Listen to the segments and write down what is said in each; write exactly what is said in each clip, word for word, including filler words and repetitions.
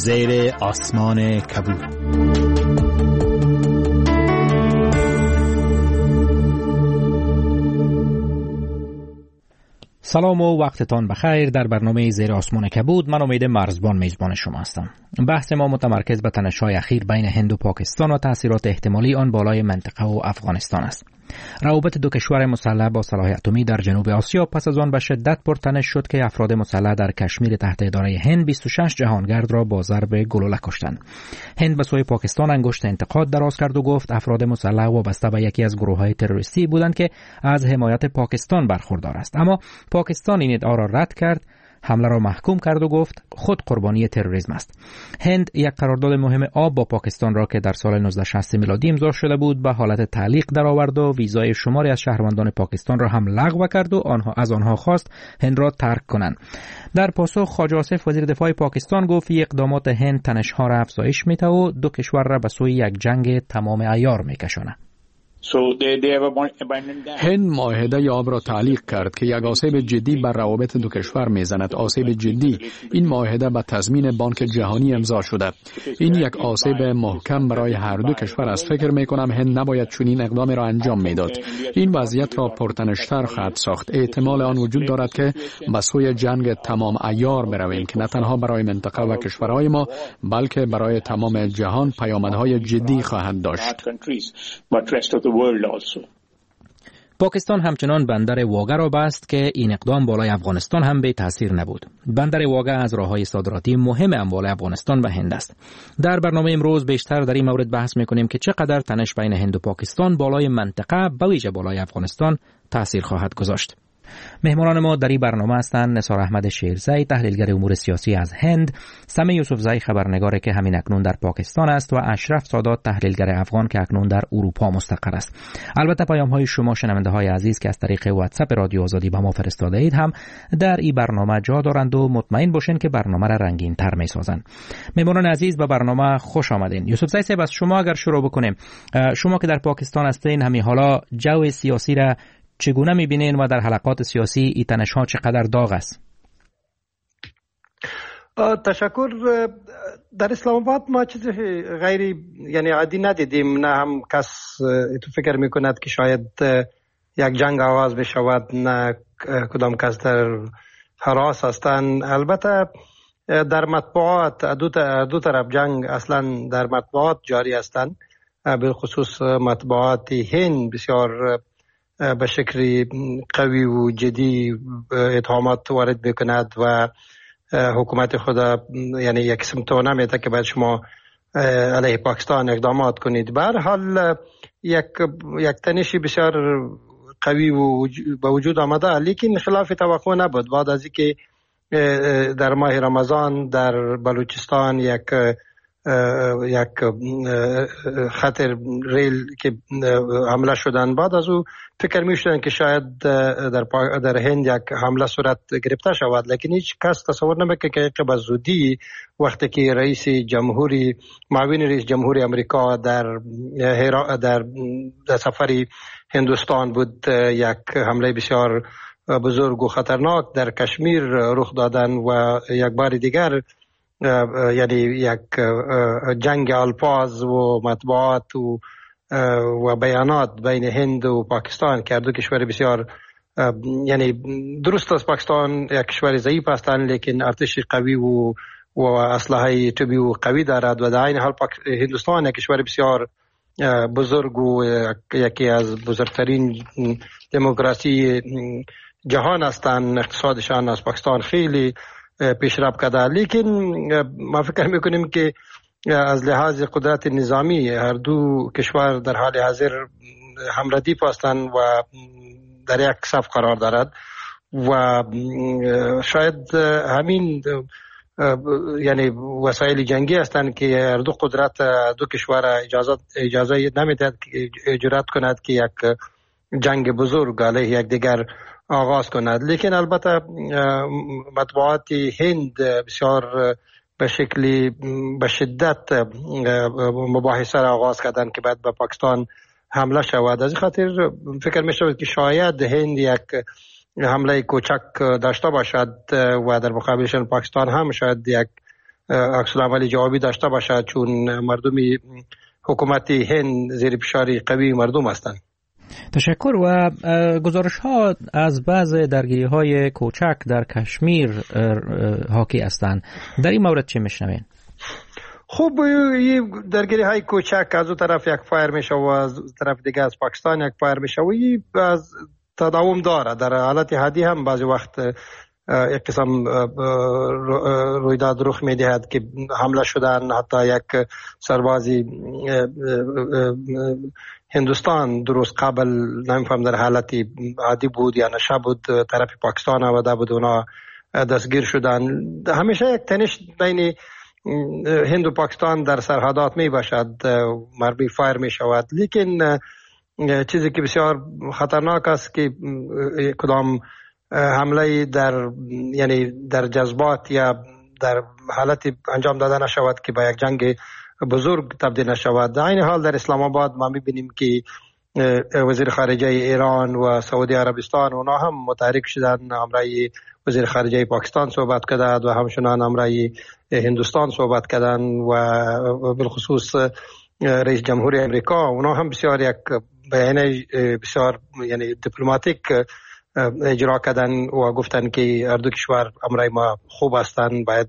زیر آسمان کبود. سلام و وقتتان بخیر. در برنامه زیر آسمان کبود من امید مرزبان میزبان شما هستم. بحث ما متمرکز به تنش‌های اخیر بین هند و پاکستان و تأثیرات احتمالی آن بالای منطقه و افغانستان است. روابط دو کشور مسلح با سلاح اتمی در جنوب آسیا پس از آن به شدت پرتنش شد که افراد مسلح در کشمیر تحت اداره هند بیست و شش جهانگرد را با ضرب گلوله کشتند. هند به سوی پاکستان انگشت انتقاد دراز کرد و گفت افراد مسلح وابسته به یکی از گروه‌های تروریستی بودند که از حمایت پاکستان برخوردار است. اما پاکستان این ادعا را رد کرد، حمله را محکوم کرد و گفت خود قربانی تروریسم است. هند یک قرارداد مهم آب با پاکستان را که در سال هزار و نهصد و شصت میلادی امضا شده بود به حالت تعلیق درآورد و ویزای شماری از شهروندان پاکستان را هم لغو کرد و آنها از آنها خواست هند را ترک کنند. در پاسخ خواجه آصف وزیر دفاع پاکستان گفت اقدامات هند تنش‌ها را افزایش می‌دهد و دو کشور را به سوی یک جنگ تمام عیار می‌کشاند. هند معاهده آب را تعلیق کرد که یک آسیب جدی بر روابط دو کشور میزند. آسیب جدی. این معاهده به تضمین بانک جهانی امضا شده. این یک آسیب محکم برای هر دو کشور است. فکر میکنم هند نباید چنین اقدامی را انجام میداد. این وضعیت را پرتنش‌تر خواهد ساخت. احتمال آن وجود دارد که به سوی جنگ تمام عیار برویم که نه تنها برای منطقه و کشورهای ما بلکه برای تمام جهان پیامدهای جدی خواهد داشت. پاکستان همچنان بندر واگه را بست که این اقدام بالای افغانستان هم به تاثیر نبود. بندر واگه از راههای صادراتی مهم اموال افغانستان و هند است. در برنامه امروز بیشتر در این مورد بحث می‌کنیم که چقدر تنش بین هند و پاکستان بالای منطقه به ویژه بالای افغانستان تاثیر خواهد گذاشت. مهمانان ما در این برنامه هستند نثار احمد شیرزی، تحلیلگر امور سیاسی از هند، سمی یوسفزی خبرنگاری که همین اکنون در پاکستان است و اشرف سادات تحلیلگر افغان که اکنون در اروپا مستقر است. البته پیام‌های شما شنونده‌های عزیز که از طریق واتساپ رادیو آزادی به ما فرستاده اید هم در این برنامه جا دارند و مطمئن باشین که برنامه را رنگین‌تر می‌سازند. مهمانان عزیز به برنامه خوش آمدین. یوسفزی صاحب از شما اگر شروع بکنیم، شما که در پاکستان هستین همین حالا جو سیاسی را چگونه می‌بینین و در حلقات سیاسی این تنش‌ها چقدر داغ است؟ تشکر. در اسلام آباد ما چیز غیر یعنی عادی ندیدیم. نه هم کس تو فکر می‌کند که شاید یک جنگ آغاز بشود، نه کدام کس در هراس هستند. البته در مطبوعات دو, دو طرف جنگ اصلا در مطبوعات جاری هستند، بالخصوص مطبوعات هند بسیار به شکلی قوی و جدی اتهامات وارد بکند و حکومت خود یعنی یک قسم توانه میده که باید شما علیه پاکستان اقدامات کنید. به هر حال یک یک تنشی بسیار قوی و به وجود آمده، لیکن خلاف توقع نبود. بعد از اینکه در ماه رمضان در بلوچستان یک یک خطر ریل که حمله شدن، بعد از او فکر می شدن که شاید در در هند یک حمله صورت گرفته شود، لیکن هیچ کس تصور نمیکنه که به زودی وقتی که رئیس جمهوری معاون رئیس جمهوری امریکا در در, در سفری هندوستان بود یک حمله بسیار بزرگ و خطرناک در کشمیر رخ دادن و یک بار دیگر یعنی یک جنگ الفاظ و مطبوعات و و بیانات بین هند و پاکستان که دو کشور بسیار یعنی درست است پاکستان یک کشور ضعیف هستند لیکن ارتش قوی و و اسلحه طبی و قوی دارد و در این حال هندوستان یک کشور بسیار بزرگ و یکی از بزرگترین دموکراسی جهان هستند. اقتصادشان از پاکستان خیلی پیشرفت کرده، لیکن ما فکر میکنیم که از لحاظ قدرت نظامی هر دو کشور در حال حاضر همردیف هستند و در یک صف قرار دارد و شاید همین یعنی وسایل جنگی هستند که هر دو قدرت دو کشور اجازه اجازه نمیدهد که جرأت کند که یک جنگ بزرگ علیه یک دیگر آغاز کند. لیکن البته مطبوعات هند بسیار به شکلی به شدت مباحثه را آغاز کردن که بعد به پاکستان حمله شود. از این خاطر فکر می شود که شاید هند یک حمله کوچک داشته باشد و در مقابلشان پاکستان هم شاید یک عکس العمل جوابی داشته باشد، چون مردم حکومت هند زیر فشار قوی مردم هستند. تشکر. و گزارش ها از بعض درگیری های کوچک در کشمیر حاکی هستند. در این مورد چی میشنوین؟ خب این درگیری های کوچک از اون طرف یک فایر میشه و از طرف دیگه از پاکستان یک فایر میشه و این از تداوم داره. در حالت عادی هم بعضی وقت یک قسم رویداد رخ میدهد که حمله شدن، حتی یک سربازی هندوستان درست قبل نمیفهم در حالتی عادی بود یا نشه بود طرف پاکستان آمده بود، اونا دستگیر شدن. همیشه یک تنش بین هند و پاکستان در سرحدات می باشد، مرمی فایر می شود. لیکن چیزی که بسیار خطرناک است که کدام حمله در یعنی در جذبات یا در حالتی انجام داده نشود که به یک جنگ بزرگ تبدیل نشود. در این حال در اسلام آباد ما می‌بینیم که وزیر خارجه ایران و سعودی عربستان اونا هم متحرک شدن، همراه وزیر خارجه پاکستان صحبت کردند و همچنان همراه هندوستان صحبت کردند و بالخصوص رئیس جمهوری امریکا اونا هم بسیار یک بیانیه بسیار یعنی دیپلماتیک اجرا کردن و گفتن که هر دو کشور همراه ما خوب هستند، باید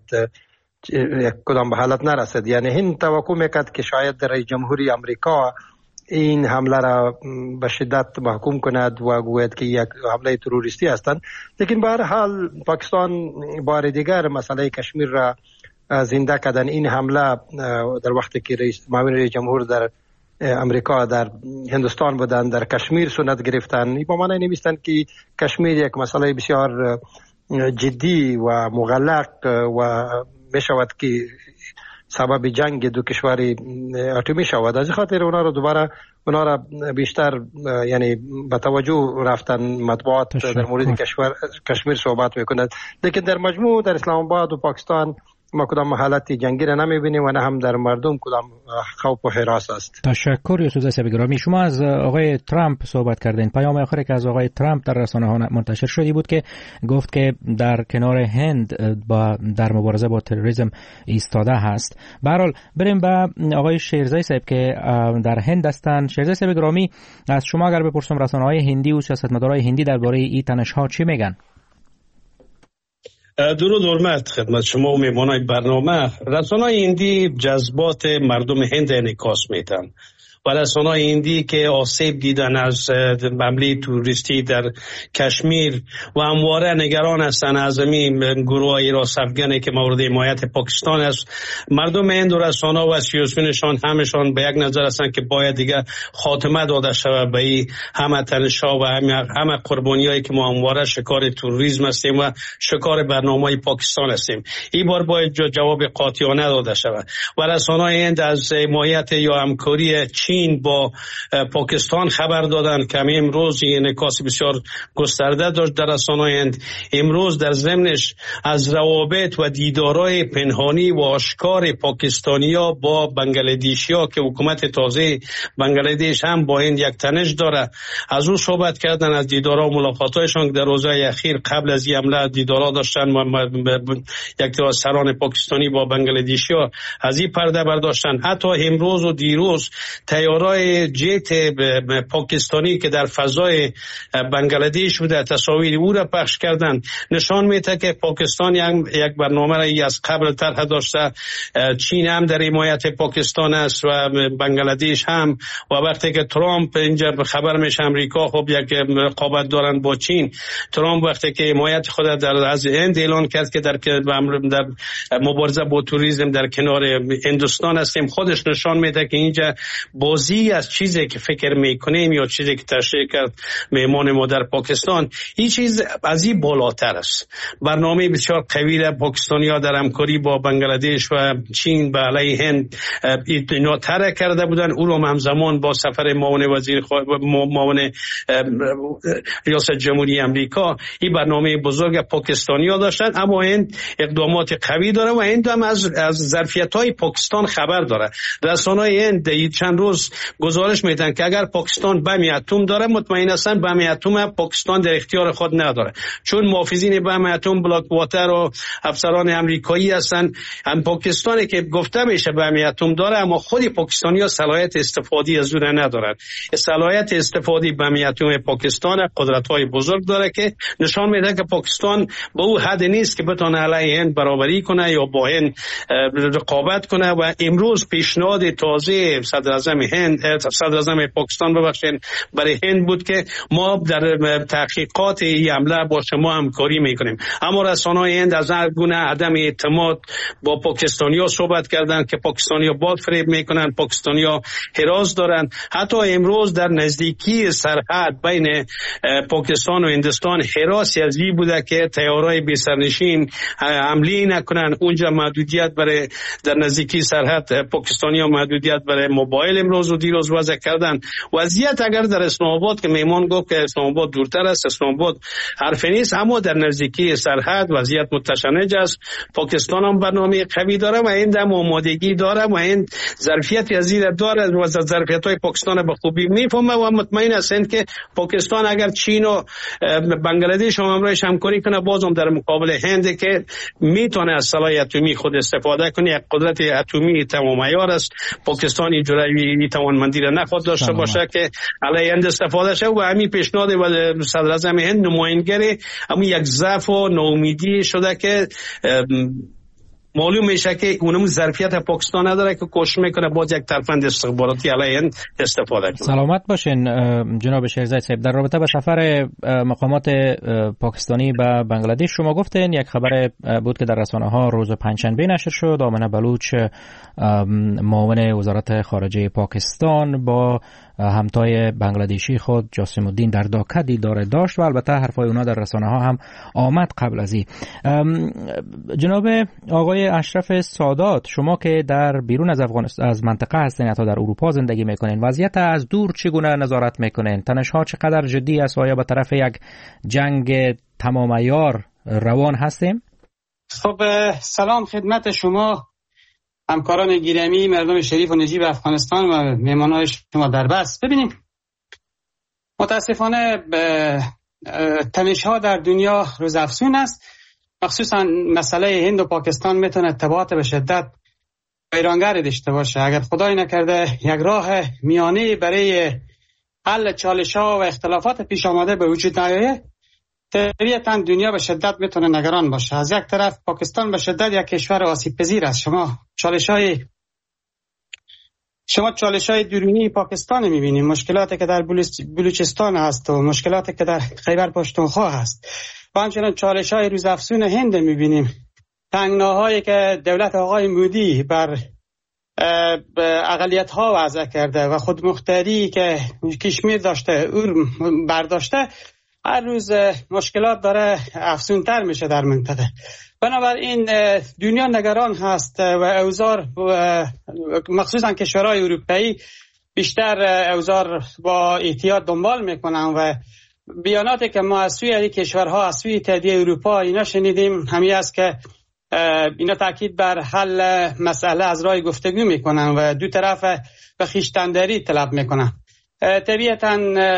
یک کدام به حالت نرسد. یعنی هند توقع میکرد که شاید رئیس جمهوری امریکا این حمله را به شدت محکوم کند و گوید که یک حمله تروریستی هستند. لیکن به هر حال پاکستان بار دیگر مسئله کشمیر را زنده کردن. این حمله در وقتی که رئیس معاون رئیس جمهور در امریکا در هندوستان بودن، در کشمیر سنت گرفتن. این به معنی نمیستند که کشمیر یک مسئله بسیار جدی و مغلق و میشود که سبب جنگ دو کشوری اتمی شود. از خاطر اونا رو دوباره اونا را بیشتر یعنی با توجه رفتن مطبوعات در مورد کشور کشمیر صحبت میکند. لیکن در مجموع در اسلام آباد و پاکستان ما کدام حالت جنگی را نمیبینیم و نه هم در مردم کدام خوف و هراس است. تشکر یوسف زیسبی گرامی. شما از آقای ترامپ صحبت کردین. پیام آخری که از آقای ترامپ در رسانه ها منتشر شدی بود که گفت که در کنار هند با در مبارزه با تروریسم ایستاده هست. به هر حال بریم به آقای شیرزای صاحب که در هند هستند. شیرزای صاحب گرامی، از شما اگر بپرسم رسانه های هندی و سیاستمدارای هندی درباره این تنش ها چی میگن؟ درود حرمت خدمت شما و میهمانای برنامه. رسانه‌های هندی جذبات مردم هند انعکاس میدن و رسانه‌های هندی که آسیب دیدن از حمله تروریستی در کشمیر و همواره نگران هستند از این گروه‌های راس‌افغانی که مورد حمایت پاکستان است. مردم هند و رسانه‌ها و سیاسیونشان همشان به یک نظر هستند که باید دیگه خاتمه داده شود به این همه تنش‌ها و همه همه قربانی‌هایی که ما همواره شکار تروریسم هستیم و شکار برنامه‌های پاکستان هستیم. این بار باید جواب قاطعانه داده شود و رسانه‌های هند از حمایت یا همکاری چین با پاکستان خبر دادن که امروز این انعکاس بسیار گسترده داشت در رسانه‌های هند. امروز در ضمنش از روابط و دیدارهای پنهانی و آشکار پاکستانی‌ها با بنگلادیشی‌ها که حکومت تازه بنگلادیش هم با هند یک تنش داره، از اون صحبت کردن، از دیدارها و ملاقات‌هایشان در روزهای اخیر قبل از این حمله دیدارها داشتن و یک تعداد سران پاکستانی با بنگلادیشی‌ها از این پرده برداشتن. حتی امروز و دیروز تیارای جت پاکستانی که در فضای بنگلادیش بوده تصاویر او را پخش کردن، نشان میده که پاکستان یک برنامه را از قبل طرح داشته. چین هم در حمایت پاکستان است و بنگلادیش هم. و وقتی که ترامپ اینجا خبر میشه امریکا خب یک رقابت دارن با چین، ترامپ وقتی که حمایت خود در از هند اعلان کرد که در در مبارزه با تروریسم در کنار هندوستان هستیم، خودش نشان میده که اینجا بازی از چیزی که فکر میکنیم یا چیزی که تشریح کرد مهمان ما در پاکستان، این چیز از این بالاتر است. برنامه بسیار قوی را پاکستانی ها در همکاری با بنگلادیش و چین به علیه هند اینا طرح کرده بودن. او رو همزمان با سفر معاون وزیر معاون ریاست جمهوری امریکا این برنامه بزرگ پاکستانی ها داشتن. اما هند اقدامات قوی داره و هند هم از از ظرفیت های پاکستان خبر داره. رسانه‌های هند چند روز امروز گزارش میدن که اگر پاکستان بم اتم داره، مطمئن هستن بم اتم پاکستان در اختیار خود نداره، چون محافظین بم اتم بلاک واتر و افسران امریکایی هستن. هم پاکستانی که گفته میشه بم اتم داره، اما خود پاکستانی‌ها صلاحیت استفاده از اون ندارن. صلاحیت استفاده بم اتم پاکستان قدرت‌های بزرگ داره که نشان میده که پاکستان به اون حد نیست که بتونه علیه هند برابری کنه یا با هند رقابت کنه. و امروز پیشنهاد تازه صدر اعظم هند صدر اعظم پاکستان ببخشید برای هند بود که ما در تحقیقات این حمله با شما همکاری میکنیم، اما رسانه‌های هند از هر گونه عدم اعتماد با پاکستانی‌ها صحبت کردند که پاکستانی‌ها باد فریب میکنن، پاکستانی‌ها حراس دارن. حتی امروز در نزدیکی سرحد بین پاکستان و هندوستان حراسی از این بوده که طیاره‌های بی سرنشین حمله نکنن اونجا. محدودیت برای در نزدیکی سرحد پاکستانی‌ها محدودیت برای موبایل امروز و دیروز وضع کردن. وضعیت اگر در اسلام آباد که میمان گفت که اسلام آباد دورتر است، اسلام آباد حرفی نیست، اما در نزدیکی سرحد وضعیت متشنج است. پاکستان هم برنامه قوی داره و این هم آمادگی داره و این ظرفیت ازیر داره و ظرفیت‌های پاکستان به خوبی میفهمه و مطمئن هستند که پاکستان اگر چین و بنگلادش هم همراهش همکاری کنه، بازم در مقابل هند که میتونه از سلاح اتمی خود استفاده کنه، یک قدرت اتمی تمام عیار است. پاکستان این جوری توانمندی را نخواد داشته باشه که علیه هند استفاده شه و همین پیشنهاد صدر اعظم هند نمایندگی همون یک ضعف و ناامیدی شده که معلوم میشه که اونم ظرفیت پاکستان نداره که کوشش میکنه باز یک ترفند استخباراتی علیه هند استفاده کنه. سلامت باشین جناب شیرزاد صاحب. در رابطه با سفر مقامات پاکستانی به بنگلادش شما گفتین یک خبر بود که در رسانه ها روز پنجشنبه نشر شد. آمنه بلوچ معاون وزارت خارجه پاکستان با همتای بنگلادشی خود جاسم الدین در داکا دیدار داشت و البته حرفای اونا در رسانه ها هم آمد قبل از این. جناب آقای اشرف سادات، شما که در بیرون از افغانستان از منطقه هستین، حتی در اروپا زندگی میکنین، وضعیت از دور چگونه نظارت میکنین؟ تنش‌ها چقدر جدی است؟ آیا به طرف یک جنگ تمام عیار روان هستیم؟ خب سلام خدمت شما همکاران گرامی، مردم شریف و نجیب افغانستان و مهمانان شما در بس. ببینیم متاسفانه تنش‌ها در دنیا روزافزون است، مخصوصا مسئله هند و پاکستان میتونه تبعات به شدت ویرانگر داشته باشه. اگر خدای نکرده یک راه میانه برای حل چالش‌ها و اختلافات پیش آمده به وجود نیاید، طبیعتاً دنیا به شدت میتونه نگران باشه. از یک طرف پاکستان به شدت یک کشور آسیب پذیر است. شما چالش‌های شما چالش‌های درونی پاکستان می‌بینید، مشکلاتی که در بلوچستان هست و مشکلاتی که در خیبر پختونخوا هست و همچنین چالش‌های روزافزون هند می‌بینیم. تنگناهایی که دولت آقای مودی بر اقلیت‌ها وضع کرده و خودمختاری که کشمیر داشته او برداشته، هر روز مشکلات داره افزونتر میشه در منطقه. بنابراین دنیا نگران هست و اوضاع مخصوصا کشورهای اروپایی بیشتر اوضاع با احتیاط دنبال میکنن و بیاناتی که ما از سوی کشورها از سوی اتحادیه اروپا اینا شنیدیم همین است که اینا تاکید بر حل مسئله از راه گفتگو میکنن و دو طرف به خویشتنداری طلب میکنن. طبیعتاً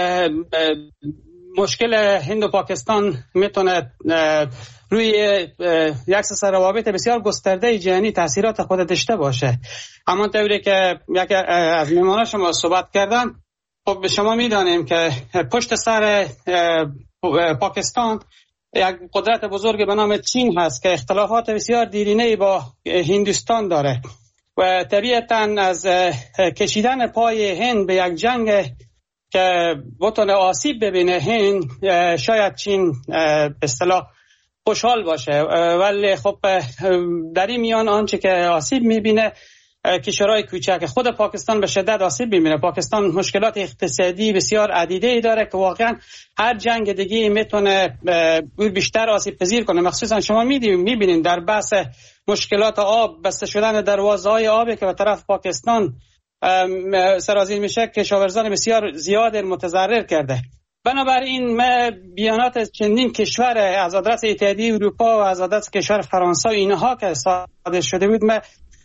مشکل هند و پاکستان میتونه روی یک سلسله روابط بسیار گسترده جهانی تاثیرات خود داشته باشه. اما طوری که یک از مهمانان شما صحبت کردن، خب شما میدانیم که پشت سر پاکستان یک قدرت بزرگ به نام چین هست که اختلافات بسیار دیرینه‌ای با هندوستان داره و طبیعتاً از کشیدن پای هند به یک جنگ که بتونه آسیب ببینه هند، شاید چین به اصطلاح خوشحال باشه، ولی خب در این میان آنچه که آسیب میبینه کشورهای کوچک، خود پاکستان به شدت آسیب میبینه. پاکستان مشکلات اقتصادی بسیار عدیده‌ای داره که واقعا هر جنگ دیگه میتونه بیشتر آسیب پذیر کنه. مخصوصا شما میبینید در بحث مشکلات آب، بسته شدن دروازه‌های آبی که به طرف پاکستان سرازیر میشه، کشاورزان بسیار زیاد متضرر کرده. بنابراین ما بیانات چندین کشور از آدرس اتحادیه اروپا و از آدرس کشور فرانسه اینها که صادر شده بود، ما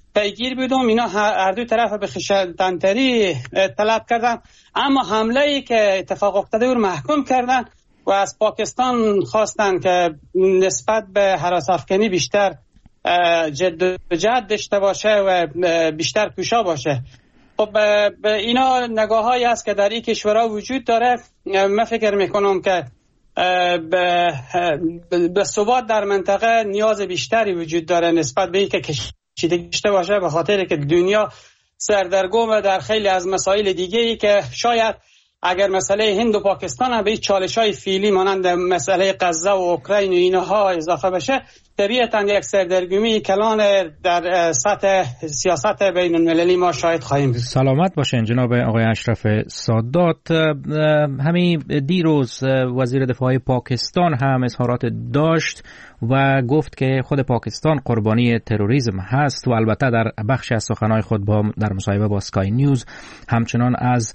پیگیر بودم. اینا هر دو طرف به خشنتری طلب کردن، اما حمله ای که اتفاق افتاده رو محکوم کردن و از پاکستان خواستن که نسبت به هراس افکنی بیشتر جد و جهد داشته باشه و بیشتر کوشا باشه. خب اینا نگاه هایی است که در این کشورها وجود داره. من فکر میکنم که به, به ثبات در منطقه نیاز بیشتری وجود داره نسبت به این که کشیده داشته باشه، به خاطر که دنیا سردرگم در خیلی از مسائل دیگه ای که شاید اگر مسئله هند و پاکستان هم به چالش های فعلی مانند مسئله غزه و اوکراین و اینها اضافه بشه، طبیعتاً یک سردرگمی کلان در سطح سیاست بین المللی ما شاهد خواهیم بود. سلامت باشین جناب آقای اشرف سادات. همین دیروز وزیر دفاع پاکستان هم اظهارات داشت و گفت که خود پاکستان قربانی تروریسم هست و البته در بخش از سخنهای خود با در مصاحبه با سکای نیوز همچنان از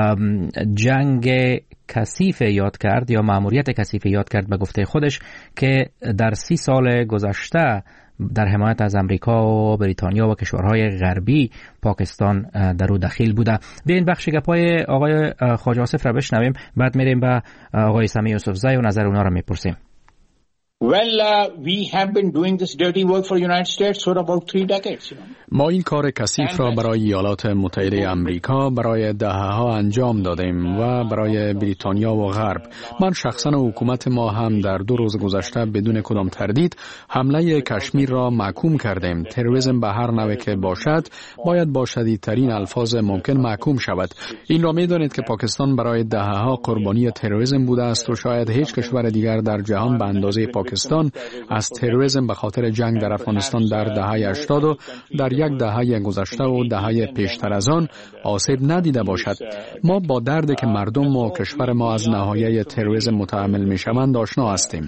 جنگ کثیف یاد کرد یا مأموریت کثیف یاد کرد به گفته خودش که در سی سال گذشته در حمایت از امریکا و بریتانیا و کشورهای غربی پاکستان در او دخیل بوده. بیاین بخش گپای آقای خواجه آصف را بشنویم، بعد میریم به آقای سمیع یوسفزئی و نظر اونا را میپرسیم. Well, uh, we have been doing this dirty work for United States for about three decades. You know. ما این کار کثیف را برای ایالات متحده آمریکا برای دهه‌ها انجام دادیم و برای بریتانیا و غرب. من شخصا و حکومت ما هم در دو روز گذشته بدون کدام تردید حمله کشمیر را محکوم کردیم. تروریسم به هر نوع که باشد باید با شدیدترین الفاظ ممکن محکوم شود. این را می‌دانید که پاکستان برای دهه‌ها قربانی تروریسم بوده است و شاید هیچ کشور دیگر در جهان به اندازه پاکستان از تروریسم به خاطر جنگ در افغانستان در دهه هشتاد و در یک دهه گذشته و دهه پیشتر از آن آسیب ندیده باشد. ما با دردی که مردم و کشور ما از نهایه تروریسم متحمل میشوند آشنا هستیم.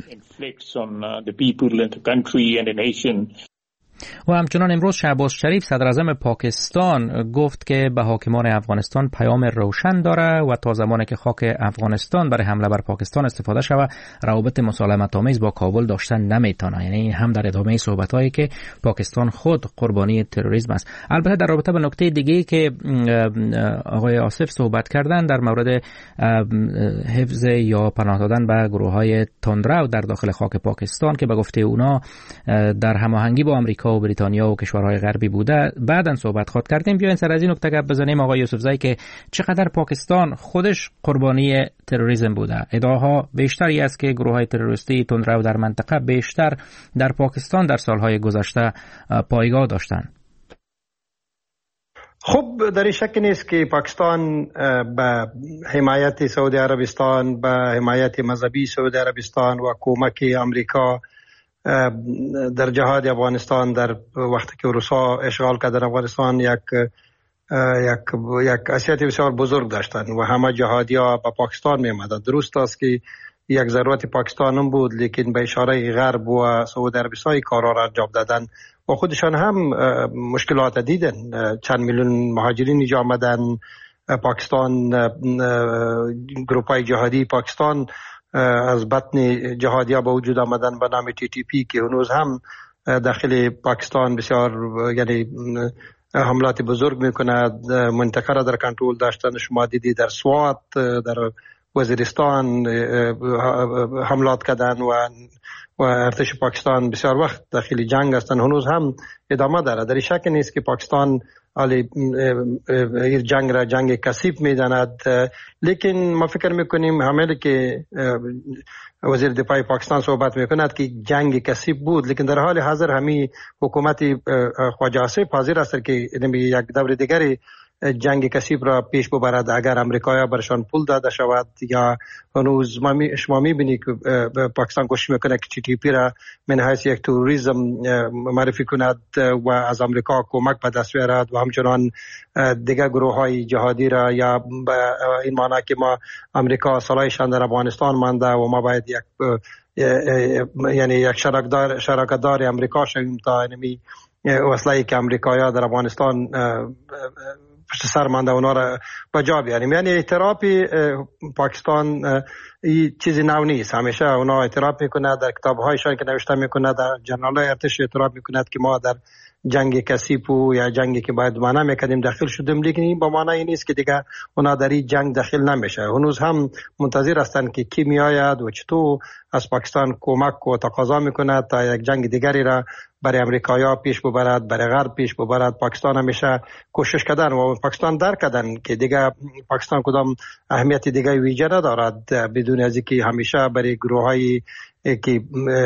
و همچنان امروز شهباز شریف صدر اعظم پاکستان گفت که به حاکمان افغانستان پیام روشن داره و تا زمانی که خاک افغانستان برای حمله بر پاکستان استفاده شود روابط مسالمت آمیز با کابل داشتن نمیتونه. یعنی هم در ادامه صحبت‌هایی که پاکستان خود قربانی تروریسم است. البته در رابطه با نکته دیگه‌ای که آقای آصف صحبت کردن در مورد حفظ یا پناه دادن به گروه‌های تندرو در داخل خاک پاکستان که به گفته اونا در هماهنگی با آمریکا و بریتانیا و کشورهای غربی بوده، بعداً صحبت خود کردیم. بیاین سر از این نکته گپ بزنیم آقای یوسفزئی که چقدر پاکستان خودش قربانی تروریسم بوده. ادعاها بیشتری است که گروه‌های تروریستی تندرو در منطقه بیشتر در پاکستان در سالهای گذشته پایگاه داشتند. خب در این شک نیست که پاکستان به حمایت سعودی عربستان، به حمایت مذهبی سعودی عربستان و کمک آمریکا در جهاد افغانستان در وقتی که روسا اشغال کرد در افغانستان یک یک یک حیثیت بسیار بزرگ داشتند و همه جهادی‌ها به پاکستان می‌آمدند. درست است که یک ضرورت پاکستان هم بود، لیکن به اشاره غرب و سعودی عربستان کارا را انجام دادن و خودشان هم مشکلات دیدن. چند میلیون مهاجرین اینجا آمدن. پاکستان گروپ‌های جهادی پاکستان از بطن جهادی‌ها به وجود آمدن به نام تی تی پی که هنوز هم داخل پاکستان بسیار یعنی حملات بزرگ میکند، منطقه را در کنترل داشتن. شما دیدی در سوات، در وزیرستان حملات کردن و و ارتش پاکستان بسیار وقت داخل جنگ هستند، هنوز هم ادامه داره. در شک نیست که پاکستان علی این جنگ را جنگ کثیف میداند، لیکن ما فکر میکنیم همه که وزیر دفاع پاکستان صحبت میکند که جنگ کثیف بود، لیکن در حال حاضر همین حکومت خواجه آصف حاضر است که یک دور دیگری جنگ کثیف را پیش ببرد اگر امریکا برشان پول داده شود. یا هنوز شما میبینید که پاکستان کوشش میکنه که تی تی پی را من حیث یک تروریسم معرفی کند و از امریکا کمک به دست بیارد و همچنان دیگر گروه های جهادی را، یا این معنی که ما امریکا سالایشان در افغانستان مانده و ما باید یک یعنی یک شراکتدار شراکتدار امریکا شویم تا اینمی وسیله‌ای که امریکایی‌ها در افغانستان پشت سر مانده اونا را به جا بیاریم. یعنی اعتراف پاکستان این چیزی نو نیست، همیشه اونا اعتراف میکنه، در کتاب‌هایشان که نوشته میکنه، در جنرال‌های ارتش اعتراف میکنه که ما در جنگ کثیف و یا جنگی که باید مانع میکردیم داخل شدیم، لیکن این با معنی این نیست که دیگه اونا در این جنگ داخل نمیشه. هنوز هم منتظر هستند که کی میآید و چطور از پاکستان کمک و تقاضا میکنه تا یک جنگ دیگری را برای امریکایا پیش ببرد، برای غرب پیش ببرد. پاکستان همیشه کوشش کردن و پاکستان درک کردن که دیگه پاکستان کدام اهمیت دیگه ویژه ندارد، بدون از اینکه همیشه برای گروه‌های که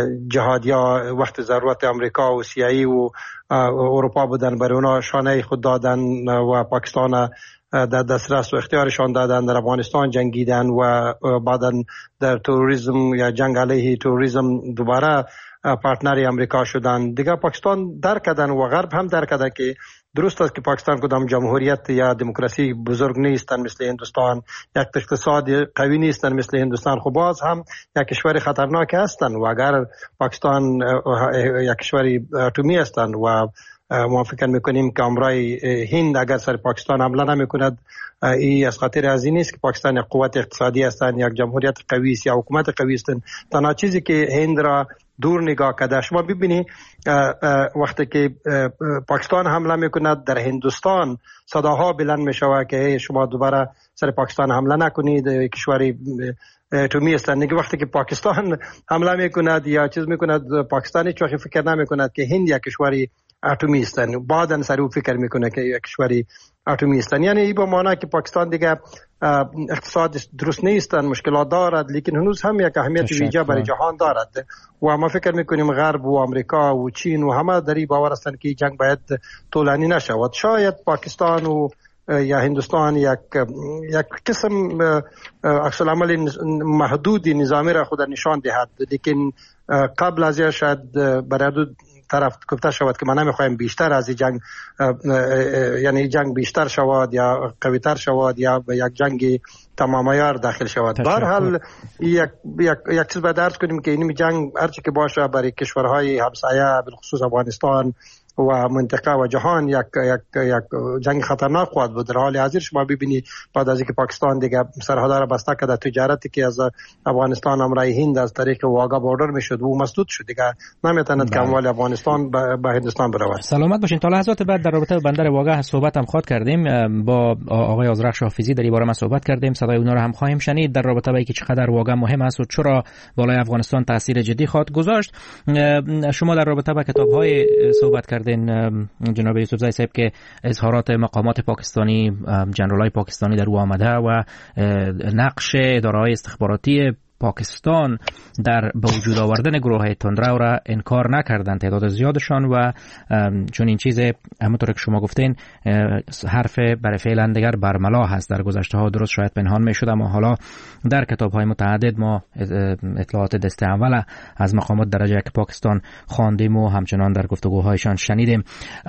جهادیا وقت ضرورت امریکا و سیایی و اروپا بودن برای اونا شانه خود دادن و پاکستان در دسترس و اختیارشان دادن، در افغانستان جنگیدن و بعداً در تروریسم یا جنگ علیه تروریسم دوباره پارتنر امریکا شدن. دیگه پاکستان درک کردن و غرب هم درک کردن که درست است که پاکستان کدام جمهوریت یا دموکراسی بزرگ نیستن مثل هندوستان، یک اقتصاد قوی نیستن مثل هندوستان، خب باز هم یک کشور خطرناک هستن و اگر پاکستان یک کشور اتمی هستن و ما فکر میکنیم که امرای هند اگر سر پاکستان حمله نمیکند، این از خاطر از این نیست که پاکستان یک قوت اقتصادی هستن، یک جمهوریت قوی است یا حکومت قوی هستن. تنها چیزی که هند را دور نگاه کرده، شما ببینید وقتی که پاکستان حمله میکند در هندوستان صداها بلند میشود که شما دوباره سر پاکستان حمله نکنید، کشوری اتمی هستند. دیگه وقتی که پاکستان حمله میکند یا چیز میکند، پاکستانی چوخی فکر نمیکند که هند یک کشوری اتمی هستند، بعدن سر او فکر میکنه که یک کشوری اتمی هستند. یعنی این به معنی که پاکستان دیگه اقتصاد درست نیستن، مشکلات دارد، لیکن هنوز هم یک اهمیت ویژه برای جهان دارد و ما فکر میکنیم غرب و امریکا و چین و همه در این باور هستند که جنگ باید طولانی نشود. شاید پاکستان و یا هندوستان یک یک قسم عکس العمل محدودی نظامی را خود نشان دهد، لیکن قبل از این شاید برای دو طرف گفته شود که ما نمیخوایم بیشتر از این جنگ، یعنی جنگ بیشتر شود یا قویتر شود یا به یک جنگ تمام عیار داخل شود. در حال یک یک یک چیز باید عرض کنیم که این جنگ هرچی که باشه برای کشورهای همسایه بالخصوص افغانستان و منطقه و جهان یک یک یک جنگ خطرناک خواهد بود. در حال حاضر شما ببینید بعد از اینکه پاکستان دیگه سرحدها را بسته کرده، تجارتی که از افغانستان امرای هند از طریق واگا بوردر میشد و مسدود شد، دیگه نمیتواند که اموال افغانستان به هندوستان برود. سلامت باشین. تا لحظات بعد در رابطه با بندر واگا صحبت هم خواهد کردیم، با آقای آذرخش حافظی در این باره ما صحبت کردیم، صدای اونها را هم خواهیم شنید در رابطه با اینکه چقدر واگا مهم است و چرا بالای افغانستان تاثیر جدی خواهد گذاشت. شما در رابطه با کتاب‌های صحبت کردین جناب یوسفزئی صاحب که اظهارات مقامات پاکستانی، جنرالای پاکستانی در او آمده و نقش اداره‌های استخباراتی پاکستان در به وجود آوردن گروه تندرو را انکار نکردند، تعداد زیادشان، و چون این چیز همونطور که شما گفتین حرف برای فعلا دیگر برملا هست، در گذشته ها درست شاید پنهان می شد، اما حالا در کتاب های متعدد ما اطلاعات دست اول از مقامات درجه یک پاکستان خواندیم و همچنان در گفتگوهایشان شنیدیم.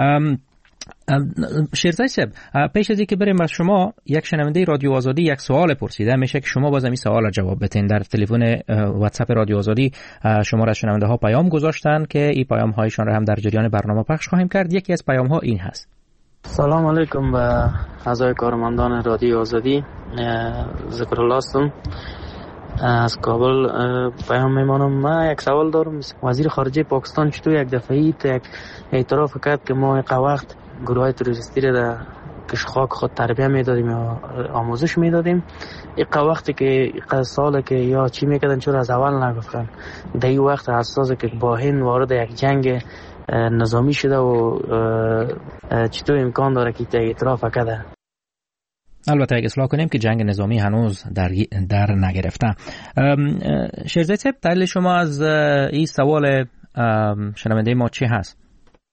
شیرزای صاحب، پیش از اینکه بریم از شما، یک شنونده رادیو آزادی یک سوال پرسیده، میشه که شما باز این سوال را جواب بدین. در تلفن واتساپ رادیو آزادی شما را شنونده ها پیام گذاشتن که این پیام هایشان را هم در جریان برنامه پخش خواهیم کرد. یکی از پیام ها این هست: سلام علیکم به اعضای کارمندان رادیو آزادی، ذکر الله هستم از کابل. پیام میمانم. من یک سوال دارم، وزیر خارجه پاکستان چطور یک دفعی اعتراف کرد که ما یک وقت گروه های تروریستی را در کشخاک خود تربیه میدادیم یا آموزش میدادیم، یک وقتی که یک ساله که یا چی میکردن چون از اول نگفتن، در این وقت حساسه که با هند وارد یک جنگ نظامی شده و چطور امکان داره که اعتراف کرده؟ البته اگه اصلاح کنیم که جنگ نظامی هنوز در, در نگرفته. شیرزای صاحب، دلیل شما از این سوال شنونده ما چی هست؟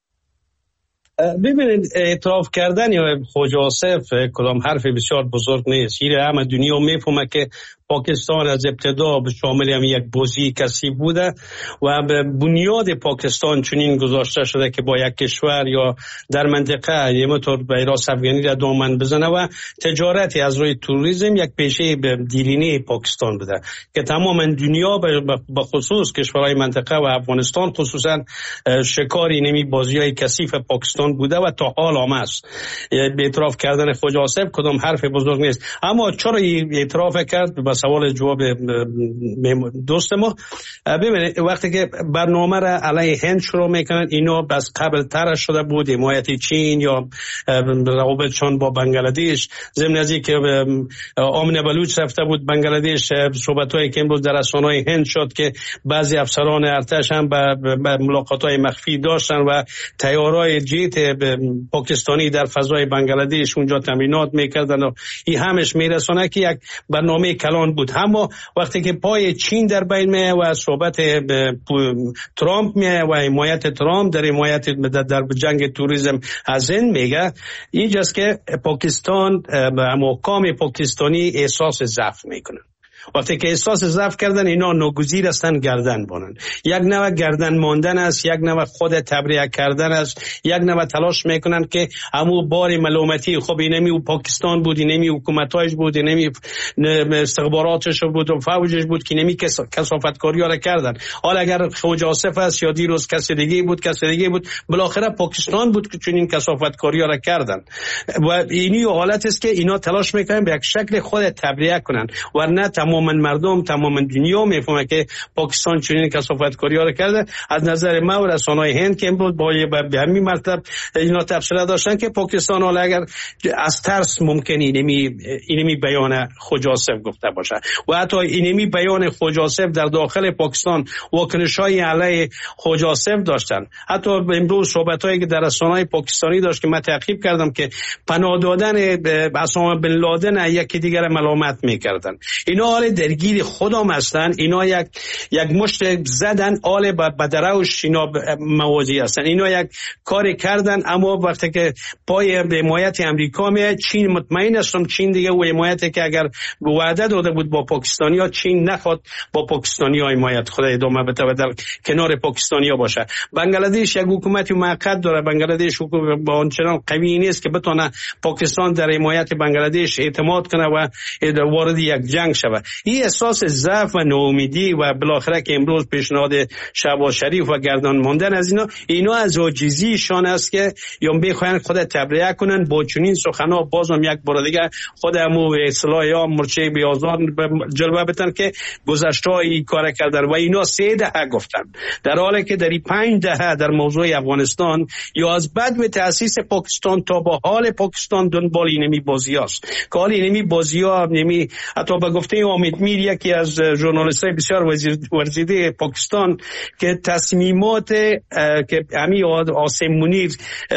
ببینید، اعتراف کردن یا خواجه آصف کدام حرف بسیار بزرگ نیست. این همه دنیا میفهمه که پاکستان از ابتدا به شامل هم یک بازی کثیف بوده و به بنیاد پاکستان چنین گذاشته شده که با یک کشور یا در منطقه همینطور به راست افغانی را دامن بزنه و تجارتی از روی توریسم یک پیشه دیرینه پاکستان بوده که تمام دنیا به خصوص کشورهای منطقه و افغانستان خصوصا شکار اینمی بازی‌های کثیف پاکستان بوده و تا حال هم است. به اعتراف کردن خواجه آصف کدام حرف بزرگ نیست. اما چرا اعتراف کرد؟ سوال جواب دوست ما. ببینید وقتی که برنامه را علیه هند شروع میکنن، اینا بس قبل تر شده بود، حمایت چین یا روابطشان با بنگلادش. ضمن از اینکه آمنه بلوچ رفته بود بنگلادش، صحبت‌هایی که امروز در رسانه‌های هند شد که بعضی افسران ارتش هم به ملاقات‌های مخفی داشتن و طیاره‌های جیت پاکستانی در فضای بنگلادش اونجا تمرینات میکردن و این همش میرسونه که یک برنامه کلان بود. اما وقتی که پای چین در بین میه و صحبت ترامپ میه و حمایت ترامپ در حمایت در جنگ توریسم از هند میگه، اینجاست که پاکستان حکام پاکستانی احساس ضعف میکنن. وقتی که احساس ضعف کردن، اینا ناگزیر هستن گردن بانن. یک نوع گردن ماندن است، یک نوع خود تبرئه کردن است، یک نوع تلاش میکنن که همو بار ملامتی خب اینمی پاکستان بود، اینمی حکومتایش بود، اینمی استخباراتش بود و فوجش بود که اینمی کثافتکاری ها را کردن. حالا اگر خوج آصف است یا دیروز کسی دیگه بود کسی دیگه بود، بالاخره پاکستان بود که چون این کثافتکاری ها را کردن. و اینی حالت است که اینا تلاش میکنن به یک شکل خود تبرئه کنن، ورنه تمام مردم تمام دنیا میفهمه که پاکستان چنین کثافتکاری ها را کرده. از نظر ما و رسانه‌های هند که امروز با به همین مطلب اینا تبصره داشتن که پاکستان حالا اگر از ترس ممکن اینمی اینمی بیان خوج آصف گفته باشه و حتی اینمی بیان خوج آصف در داخل پاکستان واکنش‌های علیه خوج آصف داشتن. حتی امروز صحبت‌هایی که در رسانه‌های پاکستانی داشت که من تعقیب کردم که پناه دادن اسامه بن لادن یکی دیگر ملامت می‌کردن. اینا حال درگیر خودم هستن، اینا یک یک مشت زدن آل به دروش اینا موازی هستن. اینا یک کاری کردن، اما وقتی که پای حمایت امریکا میاد، چین مطمئن هستم چین دیگه و حمایتی که اگر وعده داده بود با پاکستانیا، چین نخواد با پاکستانیا حمایت خود ادامه بده و در کنار پاکستانیا باشه. بنگلادش یک حکومتی موقت داره، بنگلادش با آنچنان قوی نیست که بتونه پاکستان در حمایت بنگلادش اعتماد کنه و وارد یک جنگ شود. این احساس ضعف و ناامیدی و بالاخره که امروز پیشنهاد شهباز شریف و گردان ماندن از اینا اینا از عاجزیشان است که یا بخواین خود تبرئه کنن با چنین سخنا. بازم یک بار دیگه خودمو اصلاح یا مرچه بیازان جلوه بتن که گذشته این کار کردن و اینا سه دهه گفتن، در حالی که در این پنج دهه در موضوع افغانستان یا از بعد به تأسیس پاکستان تا با حال پاکستان دنبال اینمی بازی است که حال اینمی بازی ها نمی حتی به گفته امید میر یکی از ژورنالیست‌های بسیار ورزیده پاکستان که تصمیمات که امی عاصم منیر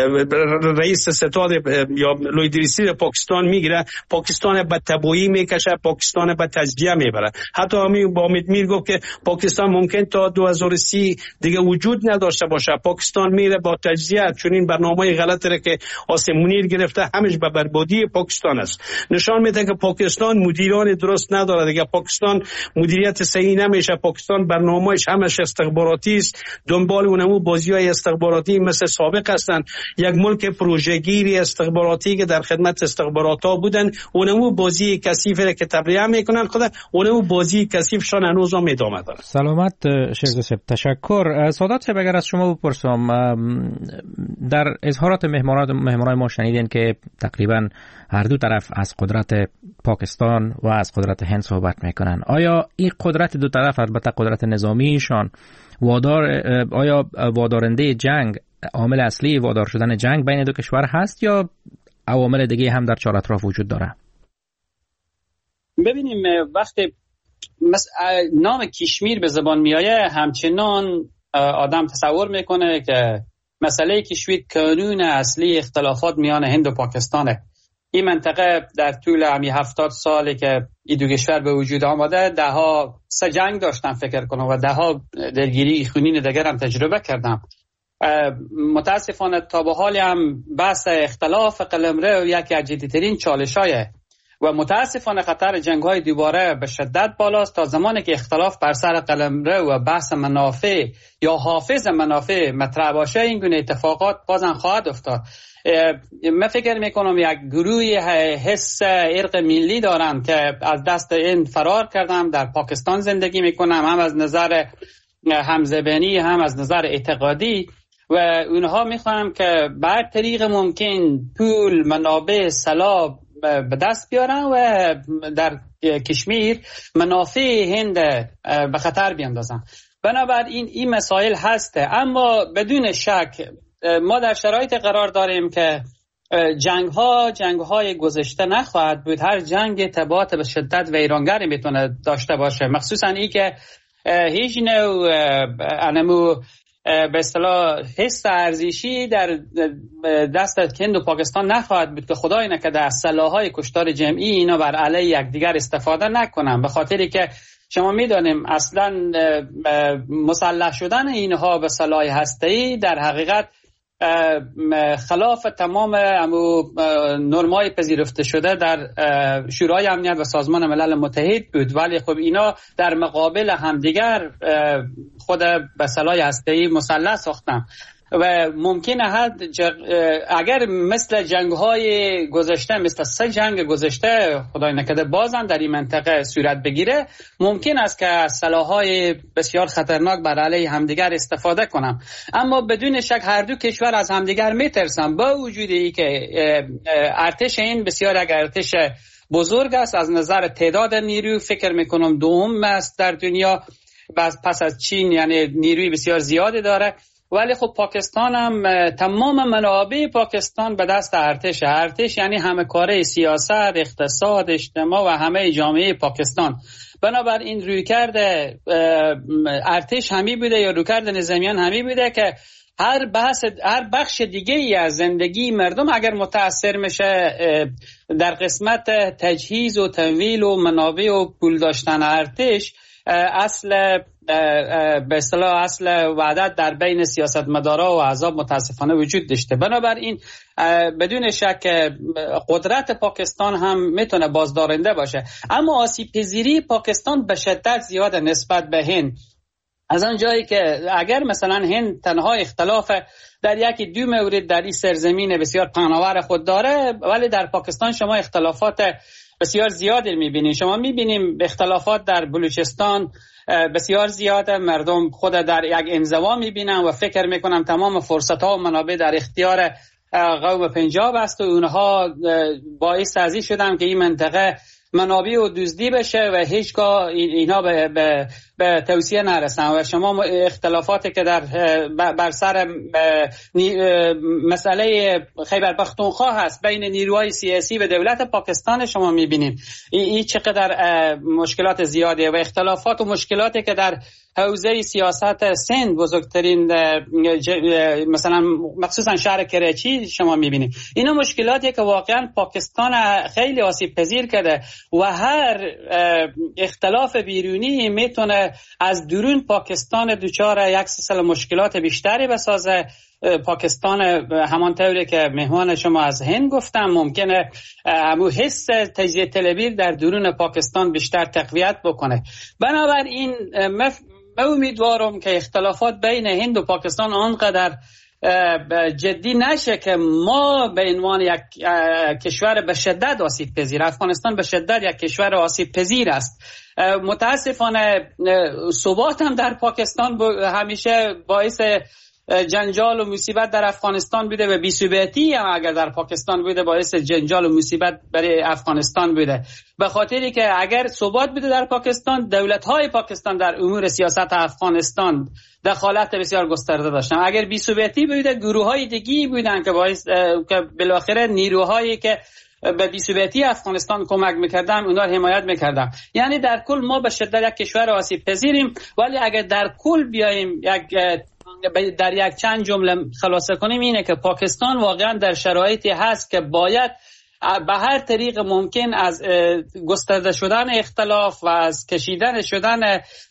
رئیس ستاد یا لویدریسی پاکستان میگیره، پاکستان به تبعی میکشه، پاکستان به تجزیه میبره. حتی امی با امید میر گفت که پاکستان ممکن تا دو هزار و سی دیگه وجود نداشته باشه. پاکستان میره با تجزیه، چون این برنامه غلطی را که عاصم منیر گرفته همش به بربادی پاکستان است. نشان میده که پاکستان مدیران درست نداره دیگه. پاکستان مدیریت صحیح نمیشه. پاکستان برنامه‌اش همش استخباراتی است، دنبال اونمو بازی‌های استخباراتی مثل سابق هستن. یک ملک پروژه‌گیری استخباراتی که در خدمت استخبارات‌ها بودن، اونمو بازی کثیفه که تبرئه میکنن، خود اونمو بازی کثیفشان هنوز هم ادامه داره. سلامت شیخ صاحب، تشکر. سادات صاحب، اگر از شما بپرسم، در اظهارات مهمانان مهمانای ما شنیدین که تقریبا هر دو طرف از قدرت پاکستان و از قدرت هند صحبت میکنن. آیا این قدرت دو طرف، البته قدرت نظامیشان، وادار آیا وادارنده جنگ، عامل اصلی وادار شدن جنگ بین دو کشور هست یا عوامل دیگه هم در چهار اطراف وجود داره؟ ببینیم وقتی نام کشمیر به زبان میایه، همچنان آدم تصور میکنه که مسئله کشمیر کانون اصلی اختلافات میان هند و پاکستانه. این منطقه در طول همی هفتاد سالی که این دو کشور به وجود آمده، ده ها سه جنگ داشتن فکر کنم و ده ها درگیری خونین دیگر هم تجربه کردم. متاسفانه تا به حال هم بحث اختلاف قلمرو یکی از جدی‌ترین چالش‌هایه و متاسفانه خطر جنگ‌های دوباره به شدت بالاست تا زمانی که اختلاف بر سر قلمرو و بحث منافع یا حافظ منافع مطرح باشه، این گونه اتفاقات بازم خواهد افتاد. من فکر میکنم یک گروهی حس ارق ملی دارن که از دست این فرار کردم، در پاکستان زندگی میکنم، هم از نظر همزبانی هم از نظر اعتقادی، و اونها میخوام که بر طریق ممکن پول، منابع، سلاح به دست بیارن و در کشمیر منافع هند به خطر بیندازن. بنابراین این مسائل هسته، اما بدون شک ما در شرایط قرار داریم که جنگ ها جنگ های گذشته نخواهد بود. هر جنگ تبعات به شدت ویرانگری میتونه داشته باشه، مخصوصا ای که هیچ نوع انمو به اصطلاح حس ارزشی در دست هند و پاکستان نخواهد بود که خدای نکرده از سلاح‌های کشتار جمعی اینا بر علیه یکدیگر استفاده نکنن، به خاطری که شما میدانیم اصلا مسلح شدن اینها به سلاح هسته‌ای در حقیقت خلاف تمام نرم‌های پذیرفته شده در شورای امنیت و سازمان ملل متحد بود، ولی خب اینا در مقابل همدیگر خود به سلاح هسته‌ای مسلح ساختن و ممکنه اگر مثل جنگ‌های گذشته، مثل سه جنگ گذشته خدای نکرده بازم در این منطقه صورت بگیره، ممکن است که سلاح‌های بسیار خطرناک بر علیه همدیگر استفاده کنم. اما بدون شک هر دو کشور از همدیگر میترسن، با وجود ای که ارتش این بسیار یک ارتش بزرگ است از نظر تعداد نیرو، فکر میکنم دوم است در دنیا پس از چین، یعنی نیروی بسیار زیادی داره، ولی خب پاکستان هم تمام منابع پاکستان به دست ارتش. ارتش یعنی همه کاره سیاست، اقتصاد، اجتماع و همه جامعه پاکستان. بنابراین رویکرد ارتش همی بوده یا رویکرد نظامیان همی بوده که هر بحث هر بخش دیگه ای از زندگی مردم اگر متاثر میشه در قسمت تجهیز و تمویل و منابع و پول داشتن ارتش، اصل به اصطلاح اصل وحدت در بین سیاستمدارا و احزاب متاسفانه وجود داشته. بنابراین بدون شک قدرت پاکستان هم میتونه بازدارنده باشه، اما آسیب پذیری پاکستان به شدت زیاده نسبت به هند، از آن جایی که اگر مثلا هند تنها اختلاف در یکی دو مورد در این سرزمین بسیار پهناور خود داره، ولی در پاکستان شما اختلافات بسیار زیادی میبینید. شما میبینیم اختلافات در بلوچستان بسیار زیاده، مردم خود در یک انزوا میبینن و فکر میکنن تمام فرصت ها و منابع در اختیار قوم پنجاب است و اونها باعث ازی شدن که این منطقه منابع و دزدی بشه و هیچگاه اینا به, به, به توسعه نرسن. و شما اختلافاتی که در بر سر مسئله خیبر پختونخوا هست بین نیروهای سیاسی و دولت پاکستان شما میبینید این چقدر مشکلات زیاده، و اختلافات و مشکلاتی که در حوزه سیاست سند بزرگترین مثلا مخصوصا شهر کراچی شما میبینید، اینا مشکلاتی که واقعا پاکستان خیلی آسیب پذیر کرده و هر اختلاف بیرونی میتونه از درون پاکستان دچار یک سلسله مشکلات بیشتری بسازه. پاکستان همانطوری که مهمان شما از هند گفتم ممکنه همو حس تجزیه طلبی در درون پاکستان بیشتر تقویت بکنه. بنابراین من امیدوارم که اختلافات بین هند و پاکستان آنقدر جدی نشه که ما به عنوان یک کشور به شدت آسیب پذیر، افغانستان به شدت یک کشور آسیب پذیر است. متاسفانه ثبات هم در پاکستان همیشه باعث جنجال و مصیبت در افغانستان بوده و بی‌ثباتی هم اگر در پاکستان بوده باعث جنجال و مصیبت برای افغانستان بوده، به خاطری که اگر ثبات بوده در پاکستان، دولت‌های پاکستان در امور سیاست افغانستان دخالت بسیار گسترده داشتن. اگر بی‌ثباتی بوده گروه‌های دیگه‌ای بودن که باعث که بالاخره نیروهایی که به بی‌ثباتی افغانستان کمک می‌کردن اونا رو حمایت می‌کردن. یعنی در کل ما به شدت یک کشور آسیب پذیریم، ولی اگر در کل بیایم یک در یک چند جمله خلاصه کنیم اینه که پاکستان واقعا در شرایطی هست که باید به هر طریق ممکن از گسترده شدن اختلاف و از کشیدن شدن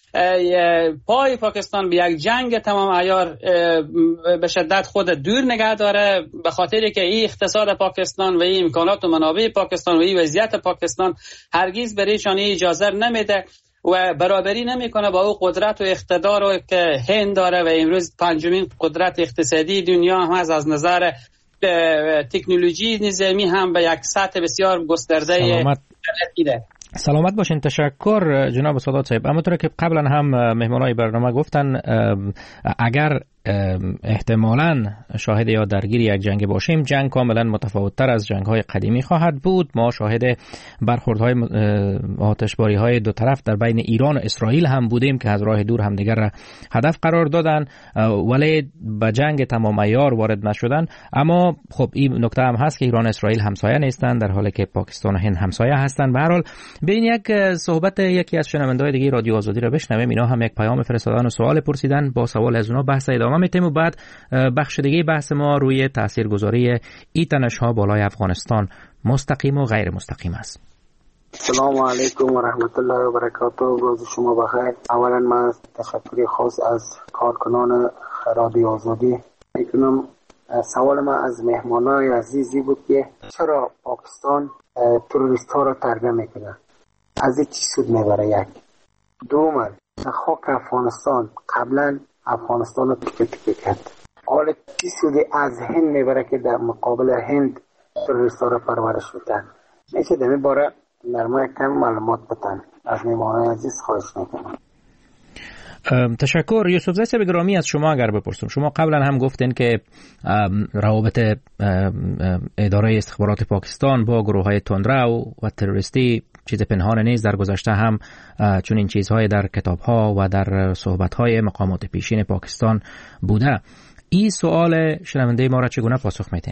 پای پاکستان به یک جنگ تمام عیار به شدت خود دور نگه داره، به خاطری که این اقتصاد پاکستان و این امکانات و منابع پاکستان و این وضعیت پاکستان هرگز برایشان اجازه نمیده و برابری نمیکنه با او قدرت و اقتدار رو که هند داره و امروز پنجمین قدرت اقتصادی دنیا هم از نظر تکنولوژی نظامی هم به یک سطح بسیار گسترده رسیده. سلامت باشین. تشکر جناب سادات صاحب. همونطور که قبلا هم مهمانای برنامه گفتن، اگر احتمالاً شاهد یا درگیر یک جنگ باشیم، جنگ کاملا متفاوت‌تر از جنگ‌های قدیمی خواهد بود. ما شاهد برخوردهای آتشباری‌های دو طرف در بین ایران و اسرائیل هم بودیم که از راه دور همدیگر را هدف قرار دادن، ولی به جنگ تمام عیار وارد نشدن. اما خب این نکته هم هست که ایران و اسرائیل همسایه نیستند، در حالی که پاکستان و هند همسایه هستند. به هر حال ببین یک صحبت یکی از شنونده‌های دیگه رادیو آزادی را بشنویم. اینا هم یک پیام فرستادن و سوال پرسیدن، با سوال از اونا بحث ادامه میتیم و بعد بخش دیگه بحث ما روی تاثیرگذاری این تنش‌ها بالای افغانستان مستقیم و غیر مستقیم است. سلام علیکم و رحمت الله و برکاته. روز شما بخیر. اولا من تشکر خاص از کارکنان رادیو آزادی میکنم. سوال من از مهمانای عزیزی بود که چرا پاکستان تروریست ها را ترک میکنه، از این چی سود میبره؟ یک دوم، خاک افغانستان قبلا افغانستان رو تکه تکه کرد، حالا چی سودی از هند میبره که در مقابل هند تروریست ها را پرورش بدن؟ میشه در این باره نرمه کم معلومات بدن. از مهمانای عزیز خواهش میکنم. تشکر. یوسف زی صاحب گرامی، از شما اگر بپرسم، شما قبلا هم گفتین که روابط اداره استخبارات پاکستان با گروه های تندرو و تروریستی چیز پنهان نیست، در گذشته هم چون این چیزهای در کتاب ها و در صحبت های مقامات پیشین پاکستان بوده. این سوال شنونده ما را چگونه پاسخ میتین؟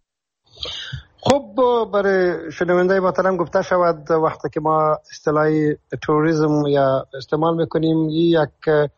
خب برای شنونده محترم گفته شود وقتی که ما اصطلاح تروریسم یا استعمال میکنیم، یک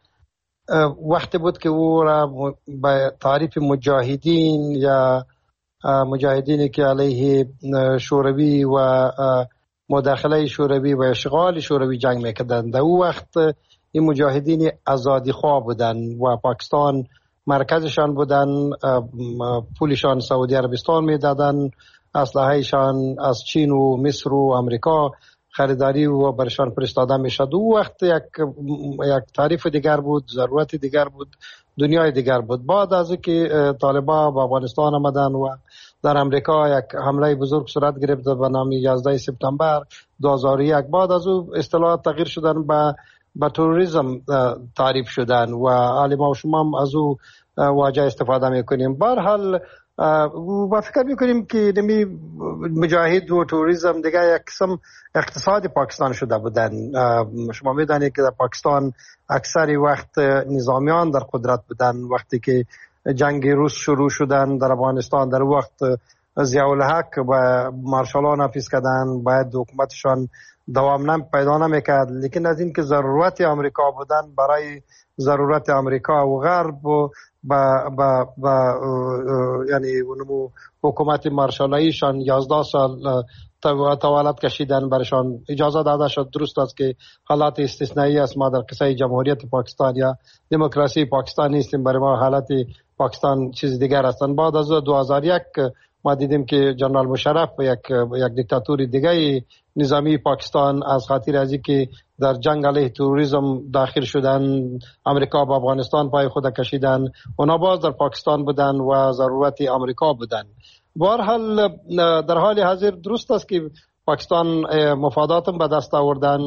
وقتی بود که او را به تعریف مجاهدین یا مجاهدینی که علیه شوروی و مداخله شوروی و اشغال شوروی جنگ میکردند، در او وقت این مجاهدین آزادی خواه بودن و پاکستان مرکزشان بودن، پولشان سعودی عربستان میدادن، اسلحه‌شان از چین و مصر و امریکا خریداری و برشان فرستاده میشد. او وقت یک یک تعریف دیگر بود، ضرورت دیگر بود، دنیای دیگر بود. بعد از اینکه طالبان به افغانستان آمدن و در امریکا یک حمله بزرگ صورت گرفت به نام یازده سپتامبر دو هزار و یک، بعد از او اصطلاحات تغییر شدن به به تروریسم تعریف شدن و حالی ما و شما هم از او واژه استفاده میکنیم. به هر حال و فکر میکنیم که نمی مجاهد و توریسم دیگه یک قسم اقتصاد پاکستان شده بودن. شما میدانید که در پاکستان اکثر وقت نظامیان در قدرت بودن. وقتی که جنگ روس شروع شدن در افغانستان، در وقت ضیاء الحق و مارشالان نافذ کردن، باید حکومتشان دوام نم پیدا نمیکرد، لیکن از این که ضرورت امریکا بودن، برای ضرورت امریکا و غرب با با با یعنی اونمو حکومت مارشالاییشان یازده سال طوالت کشیدن، برشان اجازه داده شد. درست است که حالات استثنایی است، ما در قصه جمهوریت پاکستان یا دموکراسی پاکستان نیستیم، برای ما حالت پاکستان چیز دیگر هستند. بعد از دو هزار و یک ما دیدیم که جنرال مشرف یک یک دیکتاتور دیگه نظامی پاکستان از خاطر از اینکه در جنگ علیه تروریسم داخل شدن، امریکا با افغانستان پای خود کشیدن، اونا باز در پاکستان بودن و ضرورت امریکا بودن. به هر حال در حال حاضر درست است که پاکستان مفاداتم به دست آوردن،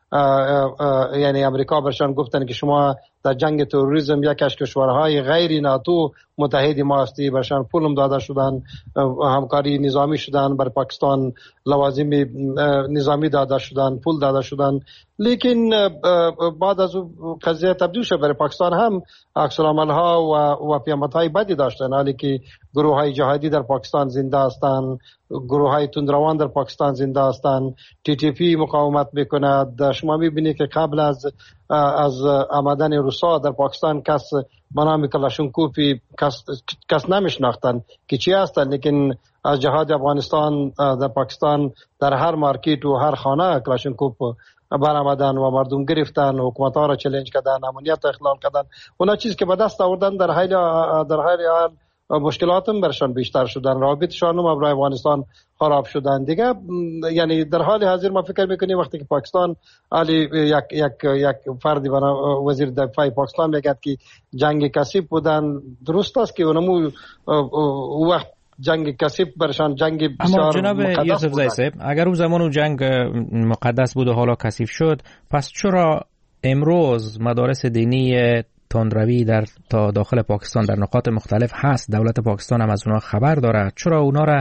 یعنی امریکا برشان گفتن که شما در جنگ تروریسم یک از کشورهای غیر ناتو متحد ما هستی، برشان پولم داده شدن، همکاری نظامی شدن، بر پاکستان لوازم نظامی داده شدن، پول داده شدن. لیکن بعد از قضیه تبدیل شد، برای پاکستان هم عکس العمل ها و و پیامد های بدی داشتن، حالی که گروه های جهادی در پاکستان زنده هستند، گروه های تندروان در پاکستان زنده هستند، تی تی پی مقاومت میکند. شما میبینید که قبل از از آمدن روسا در پاکستان کس به نام کلاشینکوف کس کس نمیشناختن که چی هستند، لیکن از جهاد افغانستان در پاکستان در هر مارکت و هر خانه کلاشینکوف برآمدن و مردم گرفتن، حکومت ها را چالش کردن، امنیت اخلال کردن. اونا چیزی که به دست آوردن در حال در هر حال مشکلات هم برشان بیشتر شدن، روابطشان هم برای افغانستان خراب شدن دیگه. یعنی در حال حاضر ما فکر میکنیم وقتی که پاکستان علی یک یک یک فردی بنا وزیر دفاع پاکستان میگه که جنگ کثیف بودن، درست است که اونمو وقت جنگ کثیف برشان جنگ بسیار. اما جناب یوسف زی صاحب، اگر اون زمان اون جنگ مقدس بود و حالا کثیف شد، پس چرا امروز مدارس دینی تندروی در تا داخل پاکستان در نقاط مختلف هست، دولت پاکستان هم از اونها خبر داره، چرا اونا را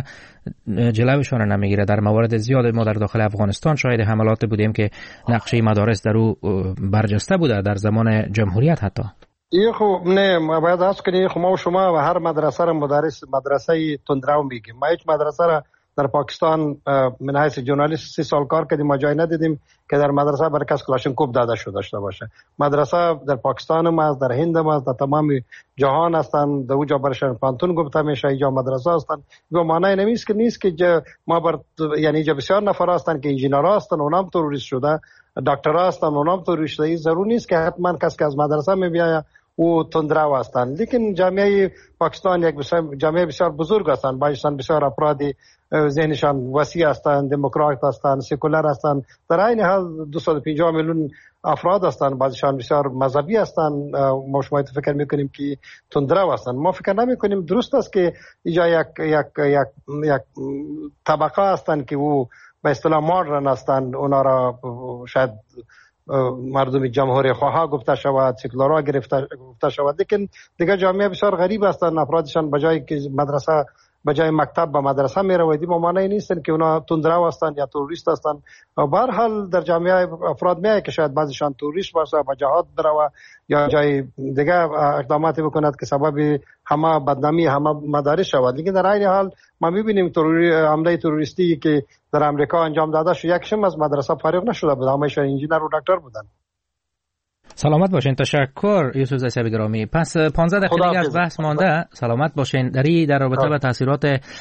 جلوشان نمیگیره؟ در موارد زیاد ما در داخل افغانستان شاهد حملات بودیم که نقشه مدارس در او برجسته بوده در زمان جمهوریت حتی. این خب نه باید از کنی خب ما و شما و هر مدرسه را مدرس مدرسه تندرو میگیم. ما هیچ مدرسه را در پاکستان من حیث ژورنالیست سی سال کار کردیم، ما جای ندیدیم که در مدرسه برای کس کلاشینکوف داده شده داشته باشه. مدرسه در پاکستان هم است، در هند هم است، در تمام جهان هستند. در اونجا برشان پانتون گفته میشه، اینجا مدرسه هستند. به معنی نمیست که نیست که ما بر یعنی جا بسیار نفر هستند که انجینر هستند اونام تروریست شده، دکتر هستند اونام تروریست شده. این ضرور نیست که حتما کس که از مدرسه میبیاید او تندرو هستند. لیکن جامعه پاکستان یک جامعه بسیار بزرگ هستند، باشند بسیار افرادی ذهنشان وسیع هستند، دموکرات هستند، سکولار هستند. در این حال دویست و پنجاه میلیون افراد هستند، بعضیشان بسیار مذهبی هستند. ما شما فکر میکنیم که تندرو هستند. ما فکر نمیکنیم درست است که اینجا یک یک یک یک طبقه هستند که او به اصطلاح مادرن هستند، اونا را شاید مردم جمهوری خواه گفته شود، سکولارا گرفته گفته شود. لیکن دیگه جامعه بسیار غریب هستند، افرادشان بجای که مدرسه بجای مکتب به مدرسه می روید، این معنی نیستن که اونا تندرو هستند یا تروریست هستند. به هر حال در جامعه افراد میاد که شاید بعضیشان تروریست باشه، به جهاد بروه یا جای دیگه اقداماتی بکند که سبب همه بدنامی همه مدارس شود. لیکن در این حال ما میبینیم تروری حمله تروریستی که در امریکا انجام داده شد، یکشم از مدرسه فارغ نشده بود، همه‌شون انجینر و دکتر بودن. سلامت باشین. تشکر یوسف زیسوی گرامی. پس پانزده دقیقه دیگه از بحث مانده. سلامت باشین. دری در رابطه با تاثیرات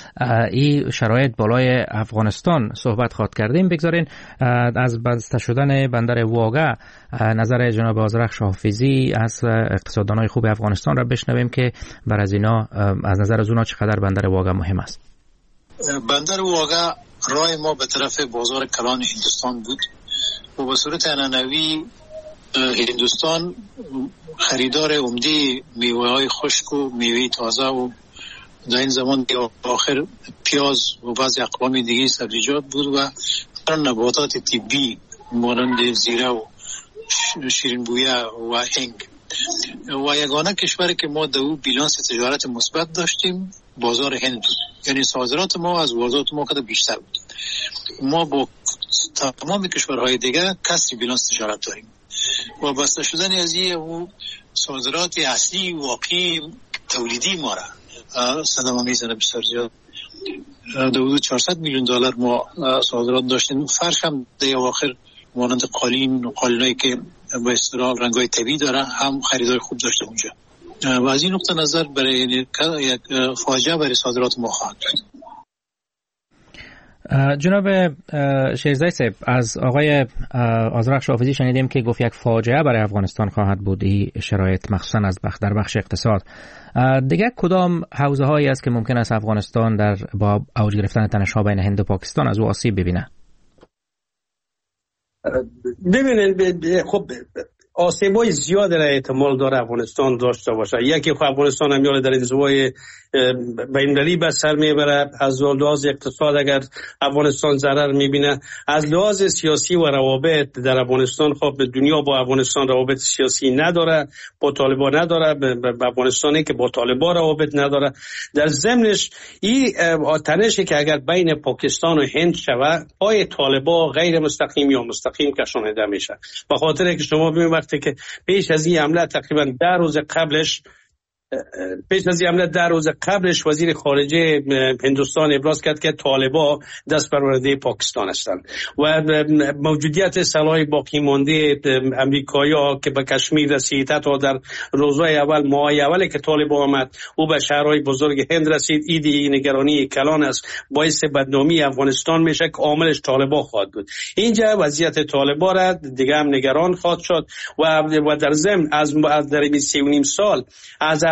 این شرایط بالای افغانستان صحبت خواد کردیم. بگذارین از بسته شدن بندر واگه نظر جناب آذرخش حافظی از اقتصاددانای خوب افغانستان را بشنویم که بر از اینا از نظر از اونا چقدر بندر واگه مهم است. بندر واگه راه ما به طرف بازار کلان هندوستان بود و به صورت عنعنوی هندوستان خریدار عمده میوه های خشک و میوه تازه و در این زمان آخر پیاز و بعضی اقوام دیگه سبزیجات بود و نباتات طبی مانند زیره و شیرین بویه و هنگ. و یگانه کشوری که ما در او بیلانس تجارت مثبت داشتیم بازار هند بود، یعنی صادرات ما از واردات ما کده بیشتر بود. ما با تمام کشورهای دیگه کسری بیلانس تجارت داریم و بسته شدن از این او صادرات اصلی واقعی تولیدی ما را صدمه میزنه بسیار زیاد. در حدود چهارصد میلیون دلار ما صادرات داشتیم. فرش هم در اواخر مانند قالین و قالینایی که به اصطلاح رنگای طبیعی داره هم خریدای خوب داشته اونجا و از این نقطه نظر برای یک فاجعه برای صادرات ما خواهد بود. جناب شیرزای صاحب، از آقای آذرخش حافظی شنیدیم که گفت یک فاجعه برای افغانستان خواهد بود این شرایط، مخصوصا از بخش در بخش اقتصاد. دیگه کدام حوزه هایی است که ممکن است افغانستان در با اوج گرفتن تنش‌ها بین هند و پاکستان از او آسیب ببینه؟ ببینید خب آسیبای زیاد را احتمال داره افغانستان داشته باشه. یکی خب افغانستان هم یاد در انزوای بین‌المللی به سر میبره. از لحاظ اقتصاد اگر افغانستان ضرر میبینه، از لحاظ سیاسی و روابط در افغانستان خب دنیا با افغانستان روابط سیاسی نداره، با طالبان نداره، به افغانستانی که با طالبان روابط نداره. در ضمنش این تنشی که اگر بین پاکستان و هند شود، پای طالبان غیر مستقیم یا مستقیم کشانده میشه. به خاطر که شما ببینید وقتی که پیش از این حمله تقریبا ده روز قبلش پیش از این حمله در روز قبلش وزیر خارجه هندوستان ابراز کرد که طالبان دست برآورده پاکستان هستند و موجودیت سلاح باقی مانده امریکایی‌ها که به کشمیر رسید، حتی در روزهای اول ماهای اولی که طالبان آمد او به شهرهای بزرگ هند رسید. ایدی نگرانی کلان است، باعث بدنامی افغانستان میشه که عاملش طالبان خواهد بود. اینجا وضعیت طالبان را دیگه هم نگران خواهد شد و و در ضمن از از در بیست و نیم سال از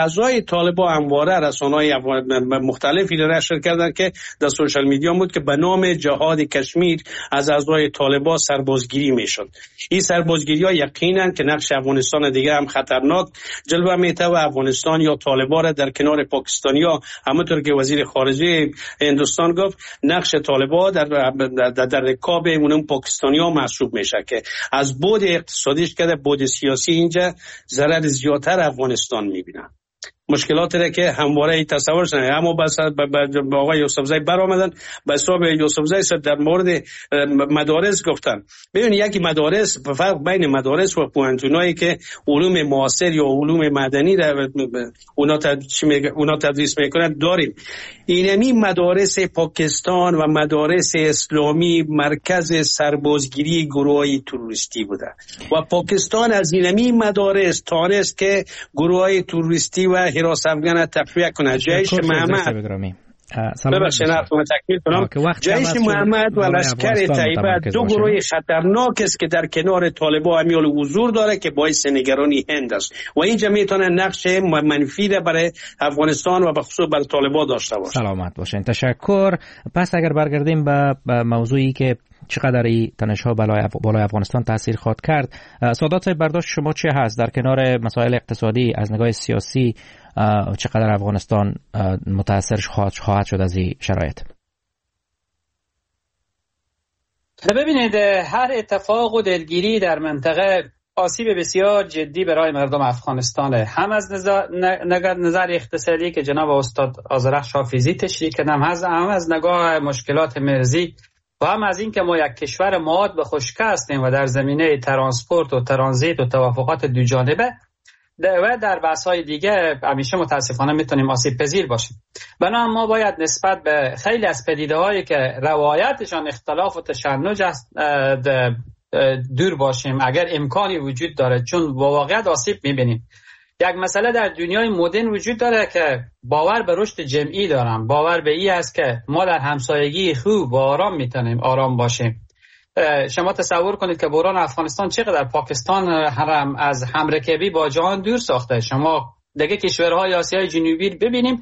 اعضای طالبان همواره رسانه‌های مختلفی را نشر کردن که در سوشال میدیا بود که به نام جهاد کشمیر از اعضای طالبان سربازگیری میشد. این سربازگیری ها یقینا که نقش افغانستان دیگه هم خطرناک جلوه میته و افغانستان یا طالبان را در کنار پاکستانیا، همونطور که وزیر خارجه هندوستان گفت، نقش طالبان در در, در رکاب اون پاکستانیا محسوب میشه که از بعد اقتصادیش که بعد سیاسی اینجا ضرر زیادتر افغانستان میبینن. مشکلاتی را که همواره تصور شدن، اما بس با آقای یوسفزای برآمدن به حساب یوسفزای صاحب در مورد مدارس گفتن. ببین یکی مدارس، فرق بین مدارس و پوهنتونایی که علوم معاصر یا علوم مدنی را اونا اونا تدریس میکنن داریم. اینمی مدارس پاکستان و مدارس اسلامی مرکز سربازگیری گروه‌های تروریستی بوده و پاکستان از اینمی مدارس تانست که گروه‌های تروریستی و حراس افغان تقویه کنه. جیش محمد ببخشید نفتون تکمیل کنم. جیش محمد و لشکر طیبه دو گروه خطرناک است که در کنار طالبان امیال حضور داره که باعث نگرانی هند است و اینجا میتونه نقش منفی برای افغانستان و به خصوص برای طالبان داشته باشه. سلامت باشین. تشکر. پس اگر برگردیم به موضوعی که چقدر این تنش‌ها بالای بالای افغانستان تاثیر خواهد کرد، سادات صاحب برداشت شما چه هست در کنار مسائل اقتصادی از نگاه سیاسی؟ چقدر افغانستان متاثر خواهد شد از این شرایط؟ ببینید هر اتفاق و دلگیری در منطقه آسیب بسیار جدی برای مردم افغانستانه، هم از نظر, نظر اقتصادی که جناب استاد آذرخش حافظی تشریح کردم، هم از نگاه مشکلات مرزی و هم از این که ما یک کشور مواد به خشکی هستیم و در زمینه ترانسپورت و ترانزیت و توافقات دو جانبه و در بحث‌های دیگه همیشه متاسفانه میتونیم آسیب پذیر باشیم. بنابراین ما باید نسبت به خیلی از پدیده‌هایی که روایتشان اختلاف و تشنج است دور باشیم اگر امکانی وجود داره، چون با واقعیت آسیب میبینیم. یک مسئله در دنیای مدرن وجود داره که باور به رشد جمعی دارم، باور به این است که ما در همسایگی خوب و آرام میتونیم آرام باشیم. شما تصور کنید که بحران افغانستان چقدر پاکستان هم از همرکبی با جهان دور ساخته. شما دیگه کشورهای آسیای جنوبی ببینیم،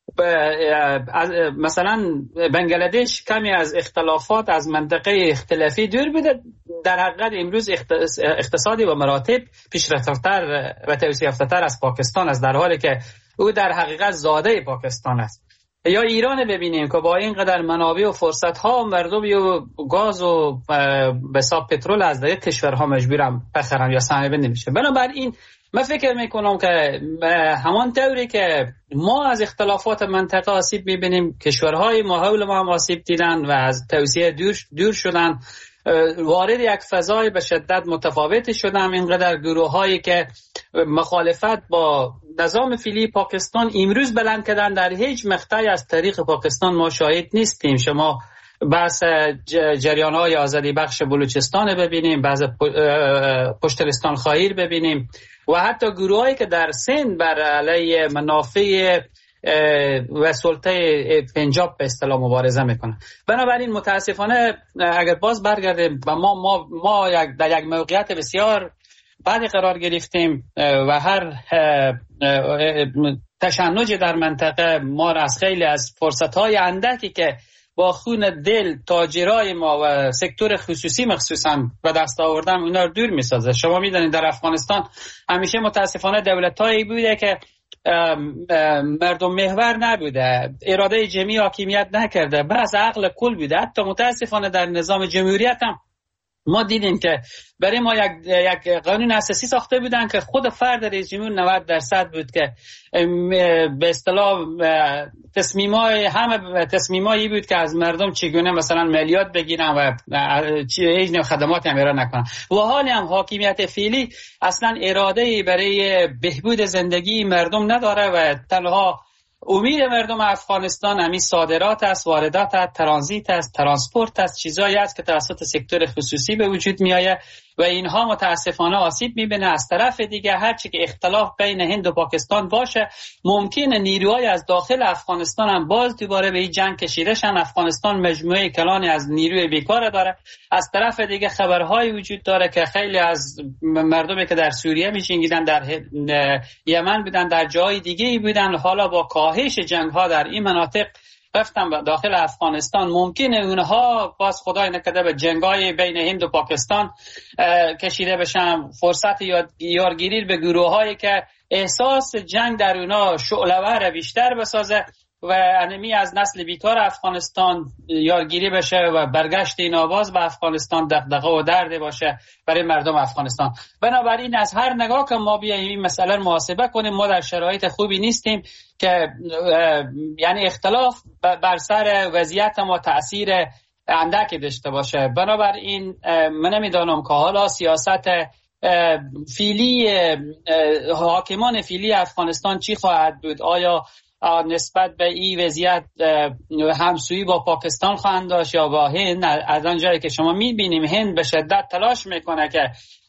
مثلا بنگلادش کمی از اختلافات از منطقه اختلافی دور بوده، در حقیقت امروز اقتصادی و مراتب پیشرفت‌تر و توسعه یافته‌تر از پاکستان است، در حالی که او در حقیقت زاده پاکستان است. یا ایران ببینیم که با اینقدر منابع و فرصت‌ها مردم یا گاز و به حساب پترول از دیگه کشورها مجبورم بخرن یا صنایع نمیشه. بنابراین من فکر میکنم که همان طوری که ما از اختلافات منطقه آسیب میبینیم، کشورهای ما حول ما هم آسیب دیدن و از توسعه دور, دور شدن، وارد یک فضای به شدت متفاوتی شدن. اینقدر گروه هایی که مخالفت با نظام فعلی پاکستان امروز بلند کردن، در هیچ مقطعی از تاریخ پاکستان ما شاهد نیستیم. شما بحث جریان های آزادی بخش بلوچستان ببینیم، بعض پشترستان خایر ببینیم و حتی گروه هایی که در سند بر علیه منافع و سلطه پنجاب به اصطلاح مبارزه میکنن. بنابراین متاسفانه اگر باز برگردیم و ما ما ما یک در یک موقعیت بسیار بعدی قرار گرفتیم و هر تشنج در منطقه ما را از خیلی از فرصت‌های اندکی که با خون دل تاجرای ما و سکتور خصوصی مخصوصا به دست آوردن اونا رو دور میسازه. شما میدونید در افغانستان همیشه متاسفانه دولت‌هایی بوده که مردم محور نبوده، اراده جمعی حاکمیت نکرده، بس عقل کل بوده. حتی متاسفانه در نظام جمهوریت هم ما دیدیم که برای ما یک یک قانون اساسی ساخته بودن که خود فرد رئیس جمهور نود درصد بود که به اصطلاح تصمیمای همه تصمیمایی بود که از مردم چگونه مثلا مالیات بگیرن و هیچ نوع خدماتی هم ارائه نکنن. و حالی هم حاکمیت فعلی اصلا اراده برای بهبود زندگی مردم نداره و تنها امید مردم افغانستان همین صادرات است، واردات است، ترانزیت است، ترانسپورت است، چیزایی است که توسط سکتور خصوصی به وجود می آید و اینها متاسفانه آسیب میبینه. از طرف دیگه هرچی که اختلاف بین هند و پاکستان باشه، ممکنه نیروهای از داخل افغانستان هم باز دوباره به این جنگ کشیده شن. افغانستان مجموعه کلانی از نیروی بیکار داره. از طرف دیگه خبرهای وجود داره که خیلی از مردمی که در سوریه میشینگیدن، در یمن بودن، در جای دیگه بودن، حالا با کاهش جنگ ها در این مناطق رفتن داخل افغانستان. ممکنه اونها باز خدای نکرده به جنگای بین هند و پاکستان کشیده بشن، فرصت یارگیری به گروه هایی که احساس جنگ در اونا شعله‌ور بیشتر بسازه و انمی از نسل بیکار افغانستان یارگیری بشه و برگشت این آواز به افغانستان دغدغه و درد باشه برای مردم افغانستان. بنابراین از هر نگاه که ما بیاییم این مسئله رو محاسبه کنیم، ما در شرایط خوبی نیستیم که یعنی اختلاف بر سر وضعیت ما تأثیر اندکی داشته باشه. بنابراین من نمیدانم که حالا سیاست فیلی حاکمان فیلی افغانستان چی خواهد بود. آیا نسبت به این وضعیت همسویی با پاکستان خواهند داشت یا با هند؟ از آنجایی که شما میبینیم هند به شدت تلاش میکنه که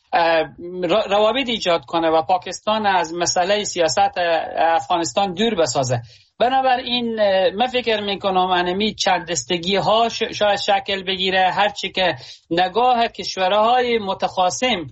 روابط ایجاد کنه و پاکستان از مسئله سیاست افغانستان دور بسازه. بنابراین من فکر میکنم انمی چند دستگی ها شاید شکل بگیره، هرچی که نگاه کشورهای متخاصم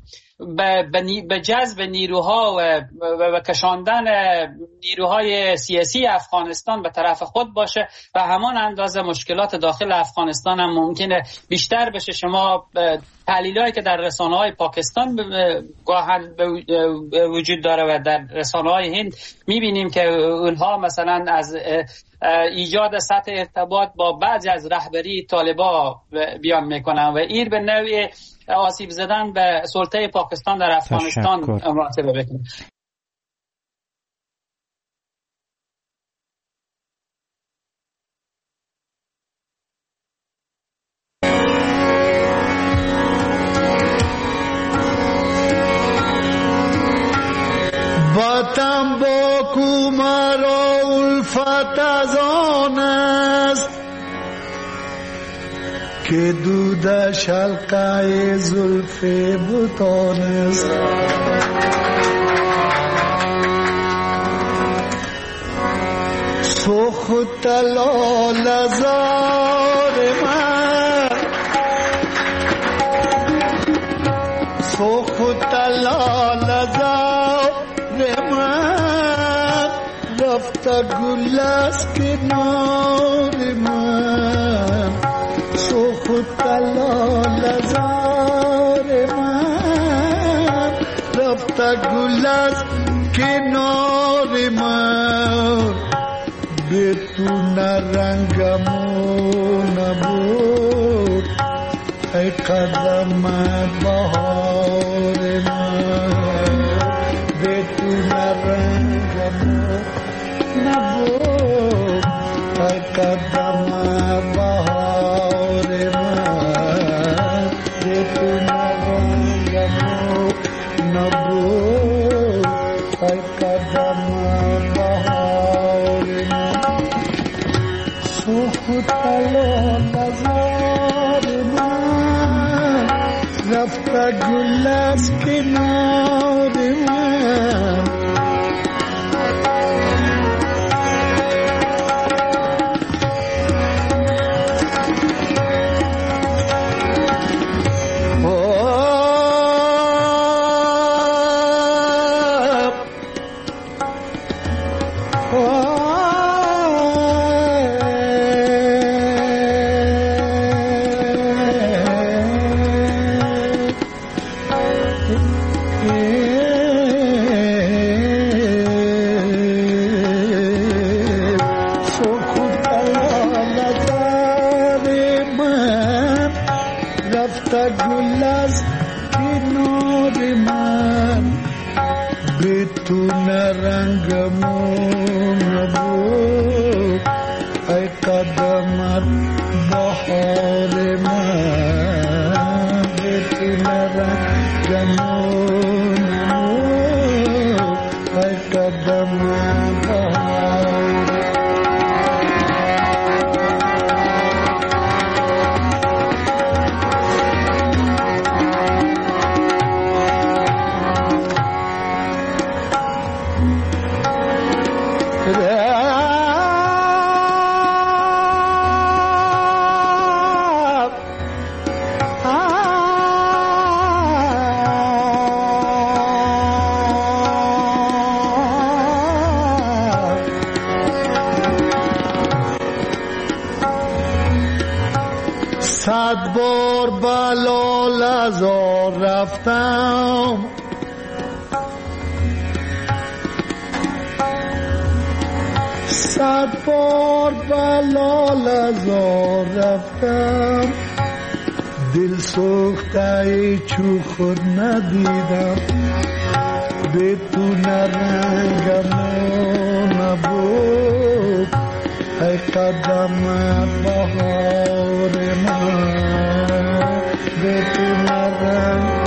به جذب نیروها و, و, و کشاندن نیروهای سیاسی افغانستان به طرف خود باشه و همان اندازه مشکلات داخل افغانستان هم ممکنه بیشتر بشه. شما تحلیلایی که در رسانه‌های پاکستان گاهن وجود داره و در رسانه‌های هند میبینیم که اونها مثلا از ایجاد سطح ارتباط با بعضی از رهبری طالبان بیان میکنن و این به نوعی آسیب زدن به سلطه پاکستان در افغانستان مراتبه بکنه. وطن با کومارا الفت از آن است که دودش حلقه زلف بتان است. سخت لال زار من، سخت لال زار من، رفت گل از کنار من. سخت لال زار من، رفت گل از کنار من. به تو نرنگمو نبود ای قدم بهار من. به تو نرنگمو نبود ای قدم بهار من. به تو نرنگمو نبود ای قدم بهار من. سخت لال زار من، رفت گل از کنار من. صد بار بلال ازار رفتم، صد بار بلال ازار رفتم، دل سوخته چو خود ندیدم، به تو نرنگم نبود ای قدم بهار من، به تو نرنگ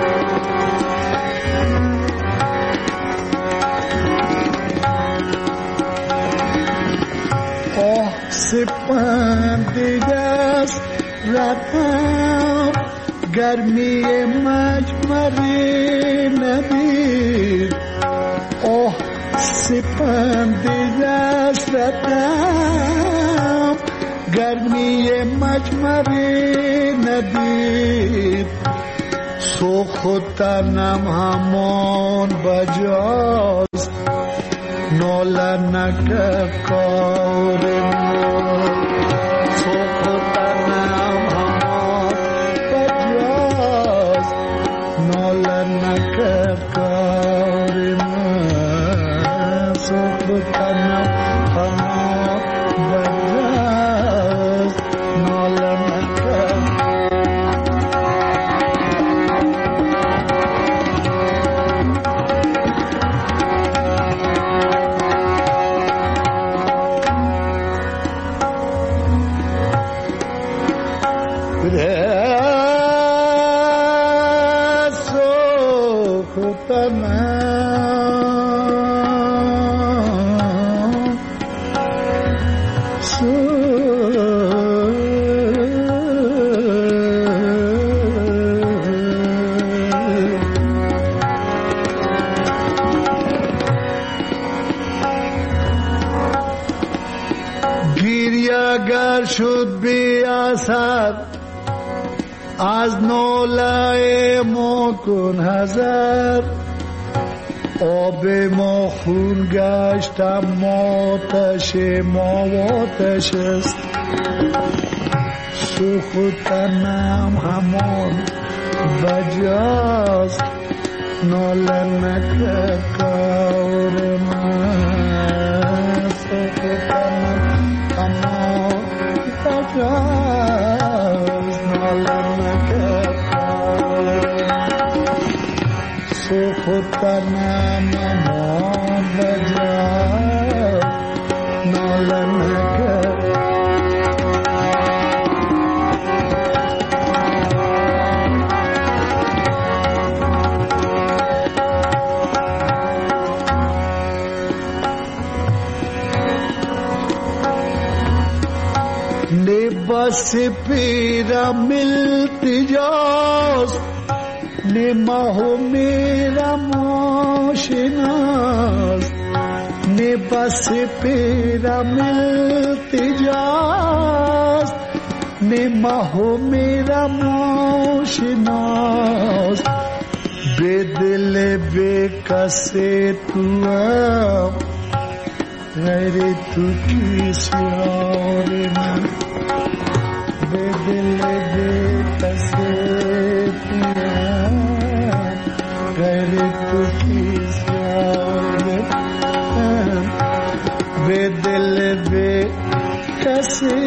آه سپند دست رفتم، گرمی مجمره ندید، آه سپند دست رفتم، گرمی مجمره ندید، سوخت تنم همان بجاست، ناله نکرد کار من، سوخت تنم همان بجاست، ناله نکرد کار من، سوخت تنم همان بجاست، ناله نکرد. گریه‌گر شد بی اثر از ناله ما کن حذر، آب ما خون گشت اما آتش ما آتش است، سوخت تنم همان بجاست، ناله نکرد کار من، سوخت تنم همان بجاست، ناله نکرد کار من، سوخت تنم همان بجاست، ناله نکرد. بس پیرم التجاست، نماه میرم آشناست، بس پیرم التجاست، نماه میرم آشناست، به دل به کسی تو هم غیر تو کسی یار من، به دل به کسی تو هم غیر تو کسی یار من، به دل به کسی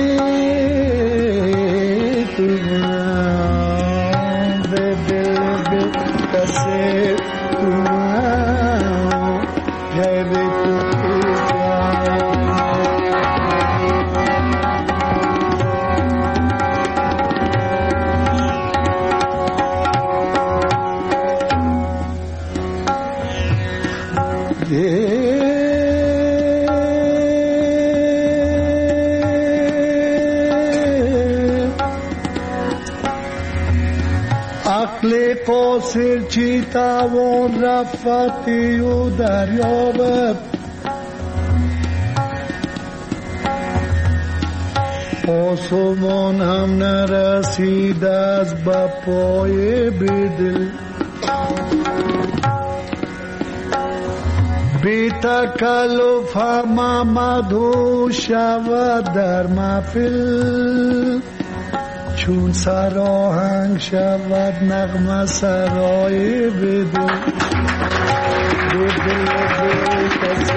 تو هم، به دل به کسی تو هم غیر تو عقل قاصر چی توان رفتی و دریابد، آسمان هم نرسید از بپای بدل، بی تکلف هم مدهوش شود در محفل، چون سراهنگ شود نغمه سرای بدو دو دل دل کسی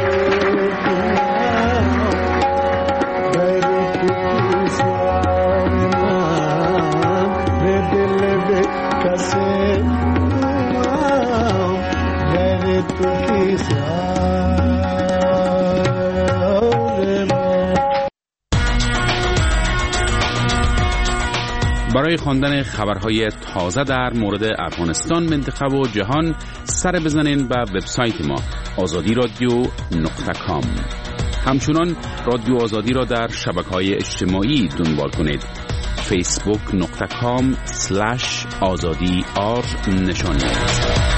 برای خواندن خبرهای تازه در مورد افغانستان، منطقه و جهان سر بزنین به وبسایت ما آزادی رادیو نقطه کام. همچنان رادیو آزادی را در شبکه‌های اجتماعی دنبال کنید. فیسبوک نقطه کام سلش آزادی آر نشانی است.